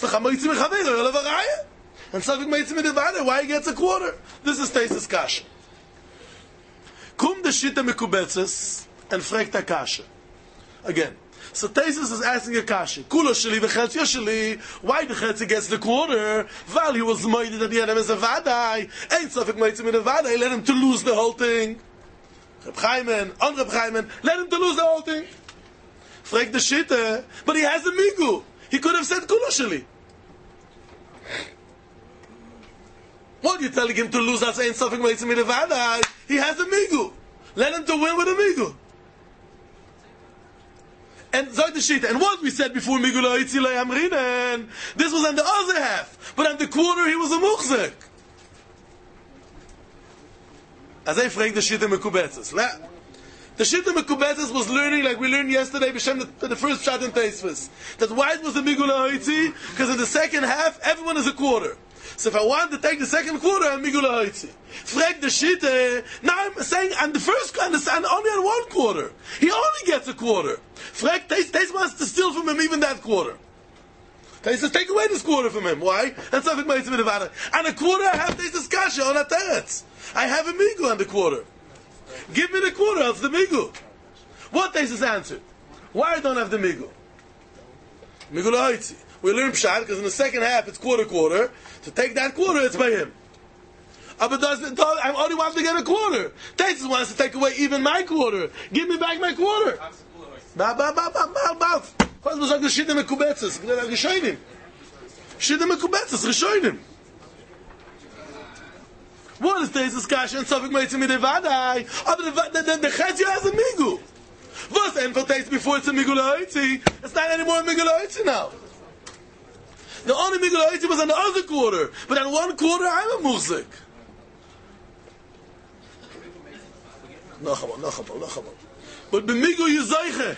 Sofik Meitzim in the Vadai, why he gets a quarter? This is Teisus Kasha. Kum de Shita Mekubetzes and fragt Kasha. Again. So Teisus is asking a Kasha. Kulo Sheli v'Chetzio Sheli. Why the Chetzi gets the quarter? While he was moided at the end as a Vadai. Ain't Sofik Meitzim in the Vadai. Let him to lose the whole thing. Reb Chaim, on Reb Chaim, let him to lose the whole thing. Frag the Shita, but he has a migu. He could have said Kulo Sheli. What are you telling him to lose as Ein Sofik Meitzim in the Vadai? He has a migu. Let him to win with a migu. And Zog the Shita, and what we said before migu lo Itzi lo Yamrinen, this was on the other half, but on the quarter he was a muchzek. As I frag the Shita Mekubetzes. The Shita Mekubetzes was learning, like we learned yesterday, B'Shem, the first Pshat in Teisvus, that why it was a migu lo Itzi, because in the second half, everyone is a quarter. So if I want to take the second quarter, I'm migu lo Itzi. Frag the Shita, now I'm saying, on the first, only on one quarter. He only gets a quarter. Frag, Teis wants to steal from him even that quarter. Teis says, take away this quarter from him. Why? That's something made to me the and a quarter I have Teis Kasha on a teretz. I have a migu on the quarter. Give me the quarter, else the migu. What Teis answered? Why I don't have the migu? Migu lo Itzi. We learn Pshat, because in the second half it's quarter. To take that quarter, it's by him. But I only want to get a quarter. Tesis wants to take away even my quarter. Give me back my quarter. What is the Shida Mekubetzes? Rishonim. Shida Mekubetzes, Rishonim. What is Tesis Kasha and Sofik Meitzim in the Vadai? The Chesya has a migu. What's the for Tesis before it's a migu lo Itzi? It's not anymore a migu lo Itzi now. The only migu lo Itzi was on the other quarter, but on one quarter I'm a muzik. Nachabal. But b'migu you zeiche.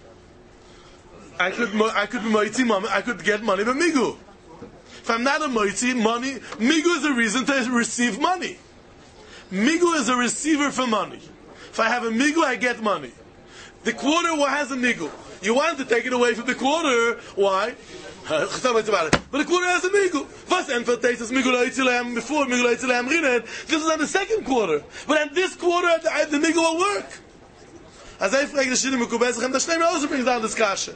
I could be moitzi money. I could get money b'migu. If I'm not a moitzi, money, migu is a reason to receive money. Migu is a receiver for money. If I have a migu, I get money. The quarter has a migu. You want to take it away from the quarter. Why? But the quarter has a migu. First and for taste is migu lo Itzi lo Yam before migu lo Itzi lo Yamrinen. This is on the second quarter. But on this quarter, the migu will work. As I frage the Shida Mekubetzes, and the Shnei also brings down this kasha.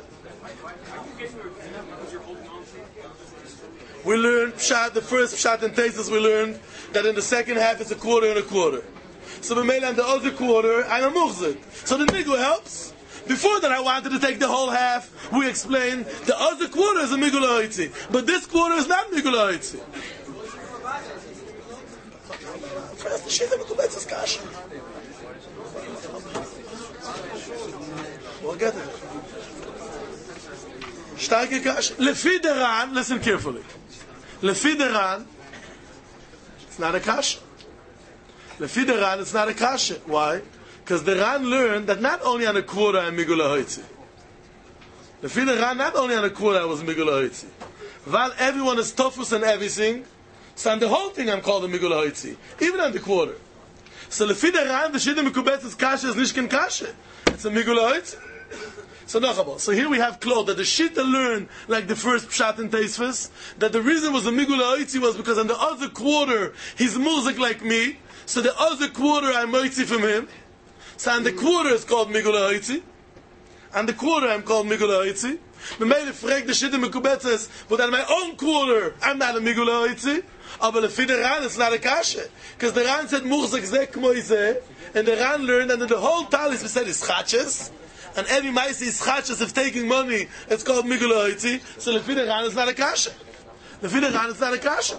We learned Pshat, the first Pshat in Tesis, we learned that in the second half it's a quarter and a quarter. So we made on the other quarter, I'm a muchzik. So the migu helps. Before that I wanted to take the whole half. We explained the other quarter is a migu lo Itzi. But this quarter is not migu lo Itzi. First the Shida Mekubetzes kasha. We'll get it. Starke kasha. Lefi deran, listen carefully. Lefi deran, It's not a kasha. Lefi the Ran, it's not a kasha. Why? Because the Ran learned that not only on a quarter I'm Migula Hoitzi. Lefi the Ran, not only on a quarter I was Migula Hoitzi. While everyone is tofus and everything, so on the whole thing I'm called a Migula Hoitzi. Even on the quarter. So lefi the Ran, the Shidduch Mekubetzes kasha is nishkin kasha. It's a Migula Hoitzi. So here we have Claude, that the Shita learned, like the first Pshat in Teisves, that the reason was the Migula Hoitzi was because on the other quarter, he's Muzik like me, so the other quarter I'm Hoitzi from him. So on the quarter is called Migula Hoitzi. On the quarter I'm called Migula Hoitzi. The made frag the Shita Mekubetzes, but on my own quarter, I'm not a Migula Hoitzi. Aber the Ran is not a kasha. Because the Ran said Muzik zeh kmo izeh, and the Ran learned, and the whole Talis we said is Chachas, and every Maisi is Chachas of taking money, it's called Migula Hoitzi. So the Ran is not a kasha. The Ran is not a kasha.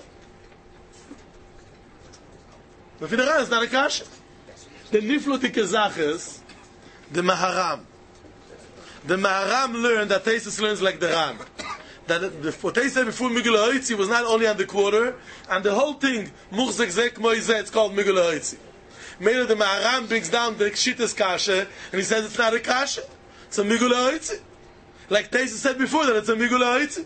The Ran is not a kasha. The Niflotike Zaches, the Maharam. The Maharam learned that Tesis learns like the Ran. That what they said before Migula Hoitzi was not only on the quarter, and the whole thing, Murzek Zek Moizeh, it's called Migula Hoitzi. Maybe the Maharam brings down the Kshitas Kasha, and he says it's not a Kasha. It's a Migula Hoitzi. Like Tesis said before, that it's a Migula Hoitzi.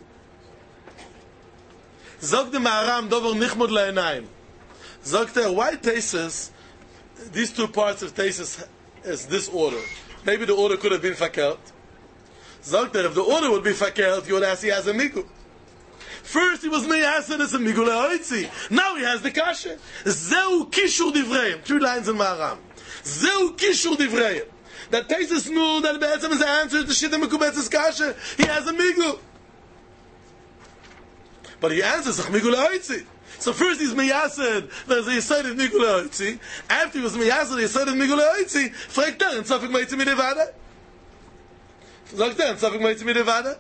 Zog the Maharam, Dover Nichmod La'enayim. Zog why Tesis, these two parts of Tesis is this order. Maybe the order could have been fakelt. Zog if the order would be fakelt, you would ask he has a Migu. First he was meyased as a Migula Hoitzi. Now he has the Kasha. Zeu Kishur Divrayim. 2 lines in Maharam. Zeu Kishur Divrayim. That Tesis knew that Be'etzem is the answer to Shita Mekubetzes Kasha. He has a Migu. But he answers Migula Hoitzi. So first he's meyased, there's a Yisod of Migula Hoitzi. After he was meyased, the Yisod of Migula Hoitzi, fragt and Sofik Moitzi Midevada. Sagt and Sofik Moitzi Midevada.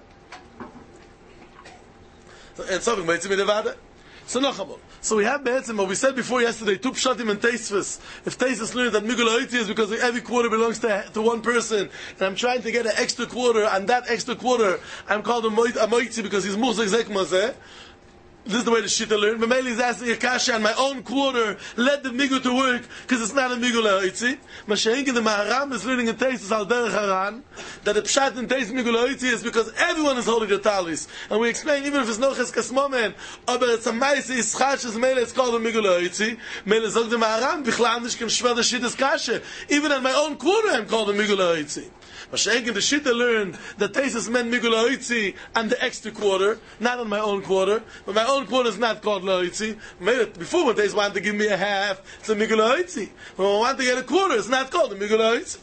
And Sofik Moitzi Midevada. So Nochamol. So we have Be'etzem, what we said before yesterday, two Pshatim and Teisves. If Teisves learns that Migula Hoitzi is because every quarter belongs to one person, and I'm trying to get an extra quarter, and that extra quarter, I'm called a Moitzi because he's Murzek Zek Mazeh. This is the way the Shita learned. Mameli is asking a kasha on my own quarter, let the Migu to work, because it's not a Migula Hoitzi. Mashaink in the Maharam is learning in Teis, Al Derech Haran, that the Pshat in Teis Migula Hoitzi is because everyone is holding the talis. And we explain, even if it's no Cheskas Momen, but it's a Maisi, it's Chashes, Mele, it's called a Migula Hoitzi. Mele Zog the Maharam, Bichlam Nishkem Shver the Shita's kasha. Even on my own quarter, I'm called a Migula Hoitzi. Mashaink in the Shita learned that Tesis meant Migula Hoitzi and the extra quarter, not on my own quarter. But my own quarter is not called Hoitzi. Before when Tesis wanted to give me a half, it's a Migula Hoitzi. When I want to get a quarter, it's not called a Migula Hoitzi.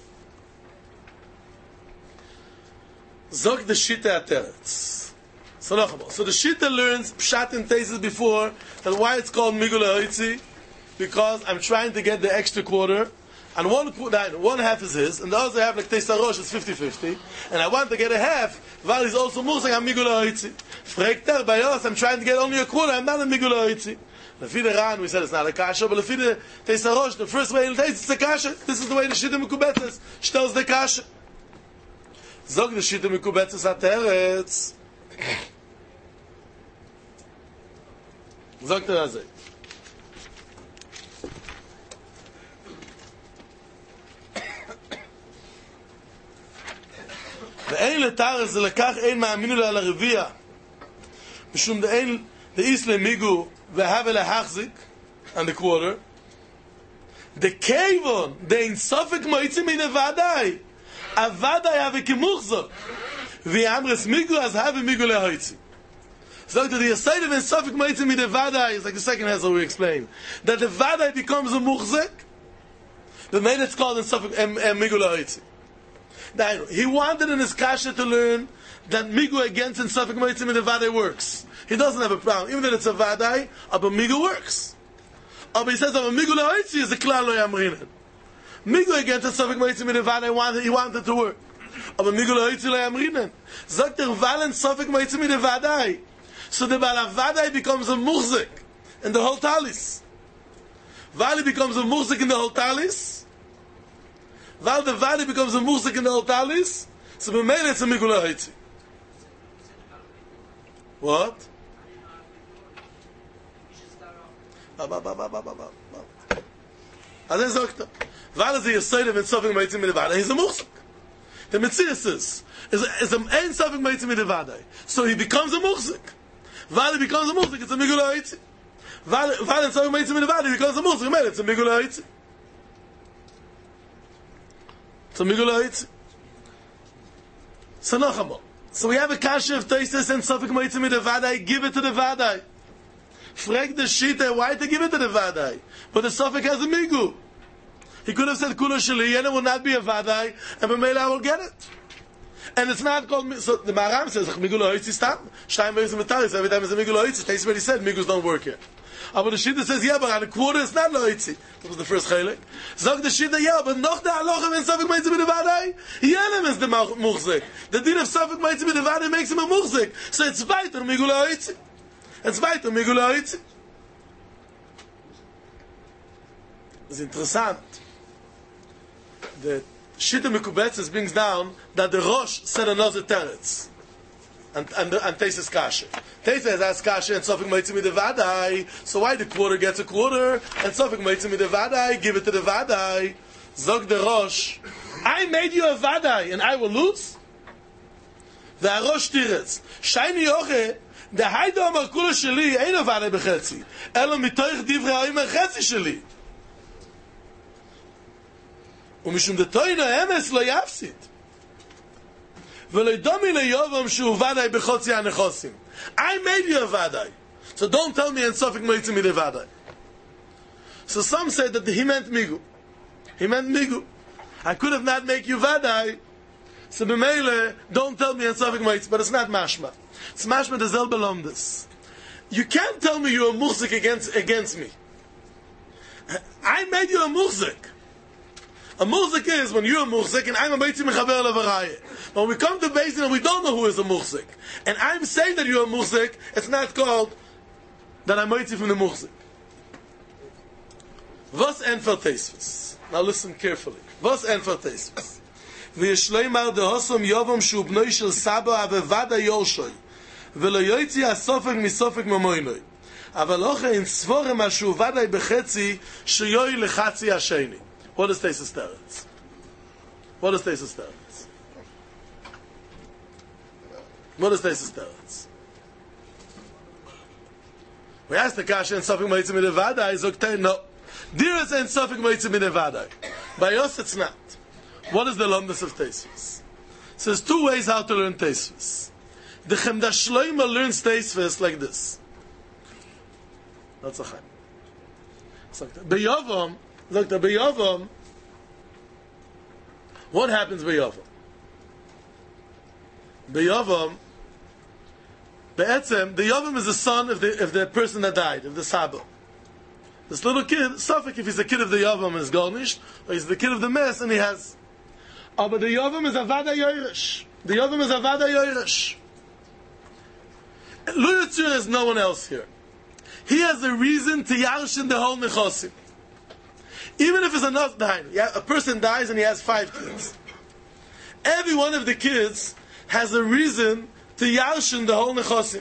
Zog the Shita Ateretz. So the Shita learns Pshat in Tesis before, that why it's called Migula Hoitzi, because I'm trying to get the extra quarter. And one half is his, and the other half, like Teis Rosh, is 50-50. And I want to get a half, while he's also Murzek, I'm Migula Hoitzi. Fregt by us, I'm trying to get only a quarter, I'm not a Migula Hoitzi. Lefi the Ran, we said it's not a kasha, but Lefi the Teis Rosh, the first way in Teis, it's a kasha. This is the way the Shita Mekubetzes tells the kasha. Zog the Shita Mekubetzes Ateretz. Zog the Razeh. ואין לתארס זה לקח אין מאמינו לה על הרביע משום דאין דאיס למיגו והווה להחזיק on the quarter the כיוון דאין סופק מויצי מן הוודאי הוודאי הווה כמוחזוק ויאמרס מיגו אז הווה מיגו להויצי. So the aside of sofik moitzi mit the vadai is like the second Hazel we explained that the vadai becomes a muchzek. The main it's called in sofik migula hoitzi. Now, he wanted in his kasha to learn that migu against in sofik moitzi mit the vadai works. He doesn't have a problem, even though it's a vadai, but migu works. But he says that migula hoitzi is a klal lo yamrinen. Migu against in sofik moitzi mit the vadai he wanted to work. But migula hoitzi lo yamrinen. Sagt valen sofik moitzi mit the vadai. So the Balavadai becomes a muhzik in the whole talis. Vali becomes a muhzik in the whole talis. Val the Vali becomes a muhzik in the whole talis. So we made it's a Migula Hoitzi. What? אז er sagt er, weil sie es sagen, wenn Sofik Meitzim mit der Wadai, he's a Muchzik. The Metzias is ein Sofik Meitzim mit der Wadai. So he becomes a Muchzik. Weil he becomes a Muchzik, it's a Migula Eitzi. Weil ein Sofik Meitzim mit der Wadai, he becomes a Muchzik, it's a Migula Eitzi. It's a Migula Eitzi. So noch einmal. So we have a kasha of Taisis and Sofik Meitzim mit der Wadai, give it to the Wadai. Frag the Shita, why to give it to the Vadai? But the Sofik has a Migu. He could have said Kula Shali, and it will not be a Vadai, and B'meila I will get it. And it's not called, so the Maharam says, Migu lo Hoitzi stam. Shtayim Beis Metaris, every time it's a Migu lo Hoitzi. Taisi already said, Migus don't work here. But the Shita says, yeah, but on a quarter it's not lo Hoitzi. That was the first Chaylik. Zog the Shita, yeah, but noch the Alocha when Sofik Meitzim with the Vadai, Yenem is the Muchzik. The din of Sofik Meitzim with the Vadai makes him a Muchzik. So it's weiter Migu lo Hoitzi. It's weiter Migula Eitzi. It's interessant. The Shita Mekubetzes brings down that the Rosh said another teretz. And Teises Kasha. Teises has Kasha and Sofik Meitzim with the Vadai. So why the quarter gets a quarter and Sofik Meitzim with the Vadai, give it to the Vadai. Zog the Rosh, I made you a Vadai and I will lose? The Rosh Tiretz. Shiny Yoche, the Haida Amar Kula Sheli ain't a Vadai Bechetzi. Elo mitoich divrei ha'im Bechetzi Sheli. ומשום דתוינו אמס לא יפסיד ולא ידומי ליובם שהוא ודאי בחוצי הנכוסים. I made you a ודאי, so don't tell me in Sofik Meitzim with a ודאי. So some say that he meant migu. I could have not make you ודאי, so b'meile don't tell me in Sofik Meitzim, but it's not mashma. It's mashma the zel belomdes. You can't tell me you're a muhzik against me. I made you a muhzik. A muhzik is when you're a muhzik and I'm a beitzim mechaber levarayeh. When we come to Beis Din and we don't know who is a muhzik, and I'm saying that you're a muhzik, it's not called that I'm beitzim from the muhzik. Was enfer teisvis? Now listen carefully. Was enfer teisvis? V'yeshleimar dehosom yovom shu bnoi shel saba avevada yorshoy v'lo yoytzi asofek misofek mamoinoi aval oche in svorem ashu vadai bechetzi sheyoy lechatzi hasheni. What is Teisus Teretz? What is Teisus Teretz? What is Teisus Teretz? We asked the Kasha in Sofik Meitzim in the Vadai, is okay, no. There is in Sofik Meitzim in the Vadai. By us it's not. What is the lumnus of Teisus? So there's two ways how to learn Teisus. The Chemda Shloima learns Teisus like this. That's a chaim. Beyovam, look, the Beyovam, what happens Beyovam? Beyovam, Be'etzem, the Yovam is the son of the person that died, of the Saba. This little kid, Safek, if he's the kid of the Yovam, is garnished, or he's the kid of the mess, and he has. Oh, but the Yovam is a Vada Yoirish. The Yovam is a Vada Yoirish. Lo Yitzur is no one else here. He has a reason to yarshin the whole Nechosim. Even if it's a person dies and he has 5 kids. Every one of the kids has a reason to yarshin the whole nechosim.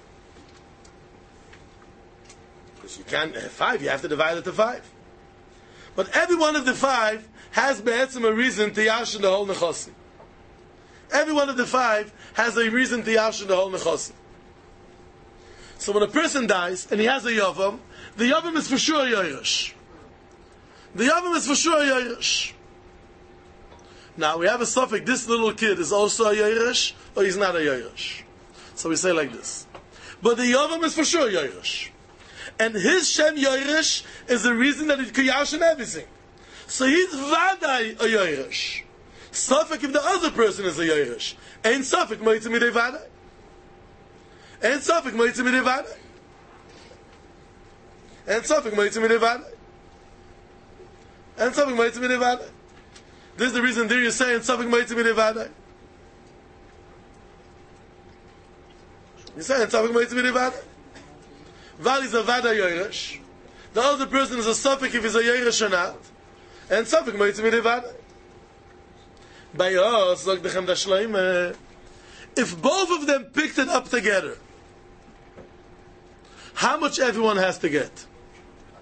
Because you can't have 5, you have to divide it to 5. But every one of the 5 has be'etzim a reason to yarshin the whole nechosim. Every one of the 5 has a reason to yarshin the whole nechosim. So when a person dies and he has a yavam, the yavam is for sure yoirish. The Yavam is for sure a Yerush. Now we have a suffix, this little kid is also a Yerush, or he's not a Yerush. So we say like this. But the Yavam is for sure a Yerush. And his Shem Yerush is the reason that he can yash and everything. So he's Vadai a Yerush. Suffix if the other person is a Yerush. Ain't Suffix Meitzim Midei Vadai. Ain't Suffix Meitzim Midei Vadai. Ain't Suffix Meitzim Midei Vadai. And Sofik Meitzim Midei Vadai. This is the reason there you're saying Sofik Meitzim Midei Vadai. You're saying Sofik Meitzim Midei Vadai. Val is a Vadai Yoirish. The other person is a Sofik if he's a Yoirish or not. And Sofik Meitzim Midei Vadai. By us, like the Chemda Shloime, if both of them picked it up together, how much everyone has to get?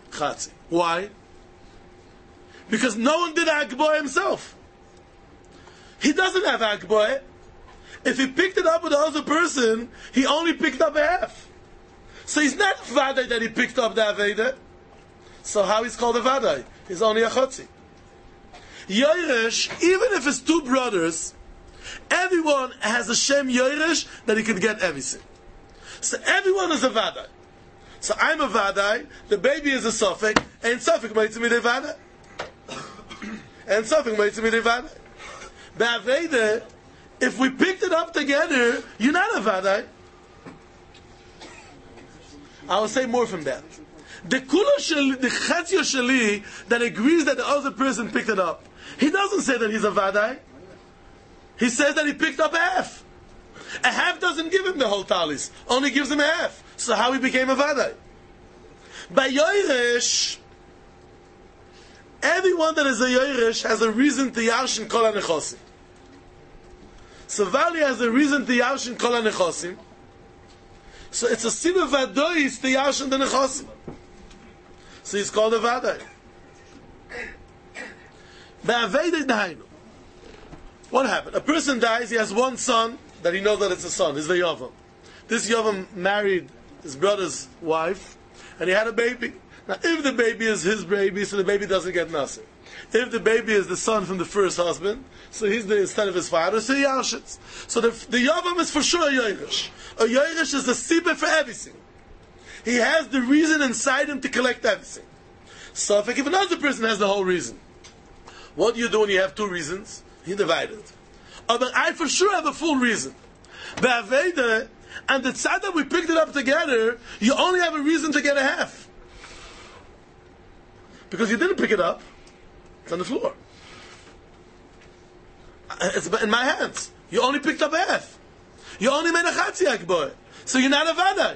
Chatzi. Why? Because no one did Agboy himself. He doesn't have Agboy. If he picked it up with the other person, he only picked up a half. So he's not Vadai that he picked up the Aveda. So how he's called a Vadai? He's only a Chotzi. Yoresh, even if it's two brothers, everyone has a Shem Yoresh that he could get everything. So everyone is a Vadai. So I'm a Vadai, the baby is a Sofek, and Sofek might to me the Vadai. And Sofek might to me the Vadai. Ba'aveda, if we picked it up together, you're not a Vadai. I will say more from that. The Chatzio Shali that agrees that the other person picked it up, he doesn't say that he's a Vadai. He says that he picked up a half. A half doesn't give him the whole talis, only gives him a half. So how he became a Vadai? By Yoresh, everyone that is a Yoresh has a reason to Yarshin Kol HaNechosim. So Vali has a reason to Yarshin Kol HaNechosim. So it's a Siva Vadois to Yarshin the Nechosim. So he's called a Vadai. Ba'aveda Dahainu. What happened? A person dies, he has one son that he knows that it's a son, is the Yavam. This Yavam married his brother's wife, and he had a baby. Now, if the baby is his baby, so the baby doesn't get nothing. If the baby is the son from the first husband, so he's the son of his father, so he yarshits. So the Yavam is for sure a Yoresh. A Yoresh is the Sibah for everything. He has the reason inside him to collect everything. So if another person has the whole reason, what do you do when you have two reasons? You divide it. But I for sure have a full reason. Ba'aveda, and the tzad that we picked it up together, you only have a reason to get a half. Because you didn't pick it up. It's on the floor. It's in my hands. You only picked up a half. You only made a chatziak boy. So you're not a vadai.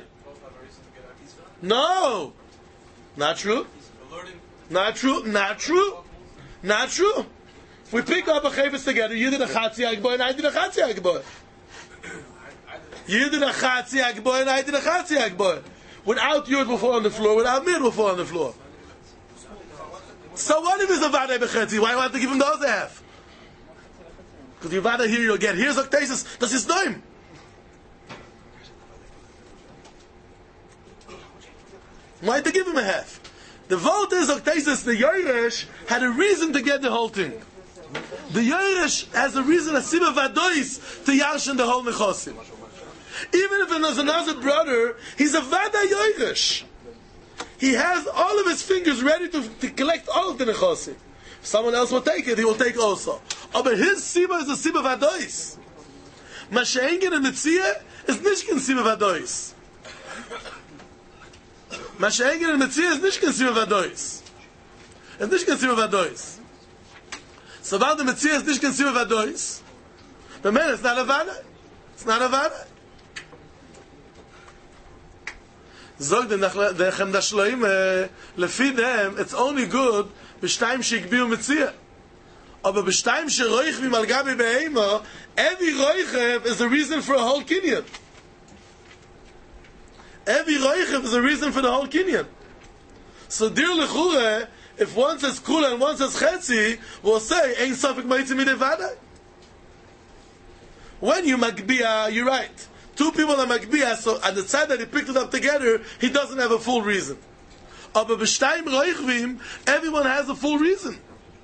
No. Not true. Not true. Not true. Not true. If we pick up a chayvus together, you did a chatziak boy and I did a chatziak boy. You did a chatziak boy and I did a chatziak boy. Without you it will fall on the floor, without me it will fall on the floor. So what if it's a vadai b'chetzi? Why do I have to give him the other half? Because you vadai here, you'll get. Here's Octasis, that's his name. Why to give him a half? The vote is Octasis, the Yoresh had a reason to get the whole thing. The Yoresh has a reason, a Siba Vadois, to Yarshin the whole Nechosim. Even if there's another brother, he's a Vadai Yoresh. He has all of his fingers ready to collect all of the Nechosim. If someone else will take it, he will take also. But his Siba is a Siba Vadois. Mashengen and Metzia is Nishkin Siba Vadois. Mashengen and Metzia is Nishkin Siba Vadois. And Nishkin Siba Vadois. So while the Metzia is Nishkin Siba Vadois, the man is not a Vadai. It's not a Vadai. Zog the Chemda Shloim, lefi them, it's only good b'shtayim shigbiu Metzia. Aber b'shtayim sheroichvim al gabi be'ema, every roichev is a reason for a whole kinyan. Every roichev is a reason for the whole kinyan. So dir lechure, if one says kula and one says chetzi, we'll say, ein sofik meitzim midei vadai. When you magbia, you're right. Two people are magbia, so at the side that he picked it up together, he doesn't have a full reason. Aber b'shtayim roichvim, everyone has a full reason.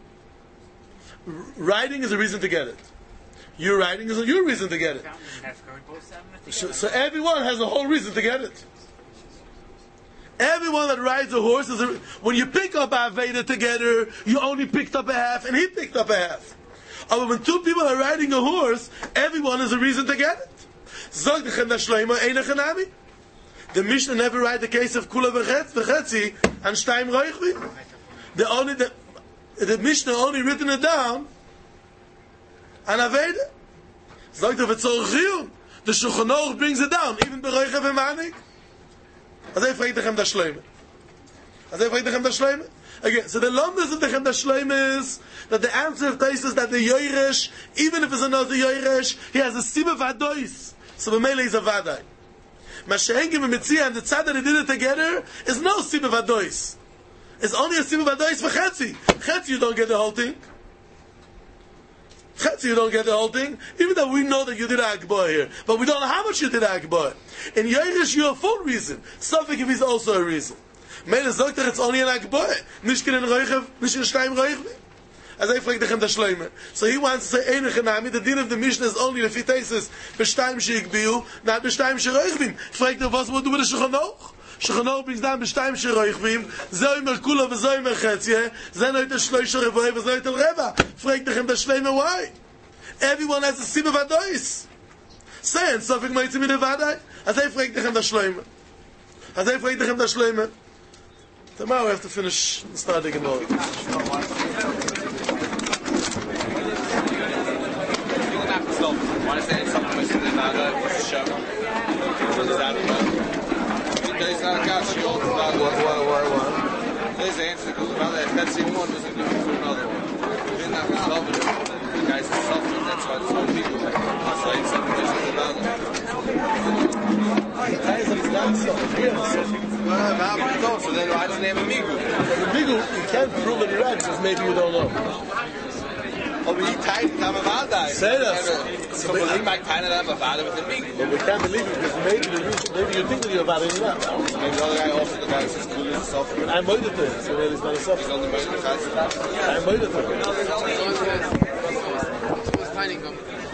Writing is a reason to get it. Your writing is your reason to get it. So everyone has a whole reason to get it. Everyone that rides a horse is when you pick up Aveda together, you only picked up a half, and he picked up a half. But when two people are riding a horse, everyone has a reason to get it. Zog the Chemda Shloima Eina Chanami. The Mishnah never write the case of Kula v'Chetzi and Shtayim Roichvi. The Mishnah only written it down on Aveda. Zog the V'tzor Chiyun. The Shulchan Aruch brings it down, even B'Roichev and Manik. Azay fragt the Chemda Shloima. Again, so the Lomdas of the Chemda Shloima is that the answer of Tais is that the Yoresh, even if it's another Yoresh, he has a Siba Vadois. So B'mele is a Vadai. Mashenkim and Metzia and the Tzad that he did it together is no Siba Vadois. It's only a simul vadois for chetzi. Chetzi, you don't get the whole thing. Chetzi, you don't get the whole thing. Even though we know that you did Akbar here, but we don't know how much you did Akbar. In Yerush, you're a full reason. Suffolk, if he's also a reason. Mele sagt it's only an Akbar. Nicht in Reuchev, nicht in Stein Reuchev. As I fragt him the Shloime. So he wants to say, Einige Nami, the din of the Mishnah is only the Fitesis, B'Shtaim Sheikbiu, not B'Shtaim Sheroichvim. Fragt er, was will do with the Shechanoch? Shechanoch brings down B'Shtaim Sheroichvim, Zoi Mer Kula, Zoi Mer Chetzye, Zoi Noit Shloisha Revoy, Zoi Tel Reva. Fragt him the Shloime, why? Everyone has a Sima Vadois. Saying, Sofik Maitzim in the Vadai. As I fragt him the Shloime. As I fragt him the Shloime. Tomorrow we have to finish starting in order. Want to say something with the Nada, what's the show? What is that about? There's not a guy, she holds about What? There's the answer to about that. That's the one doesn't do to another one. We're not resolving it. The guy's suffering, that's why it's so people. So it's something with the Nada. So then why doesn't he have a Migu? Migu, you can't prove it right, because maybe you don't know. Oh, but he tied him a Vada. Say that. So he might tie him a Vada with the Migu. But we can't believe it because maybe you think that you're about it now. Maybe the other guy also, the guy says cool as a suffering. I'm made it, so that is not a suffering. He's only made it. I'm made it.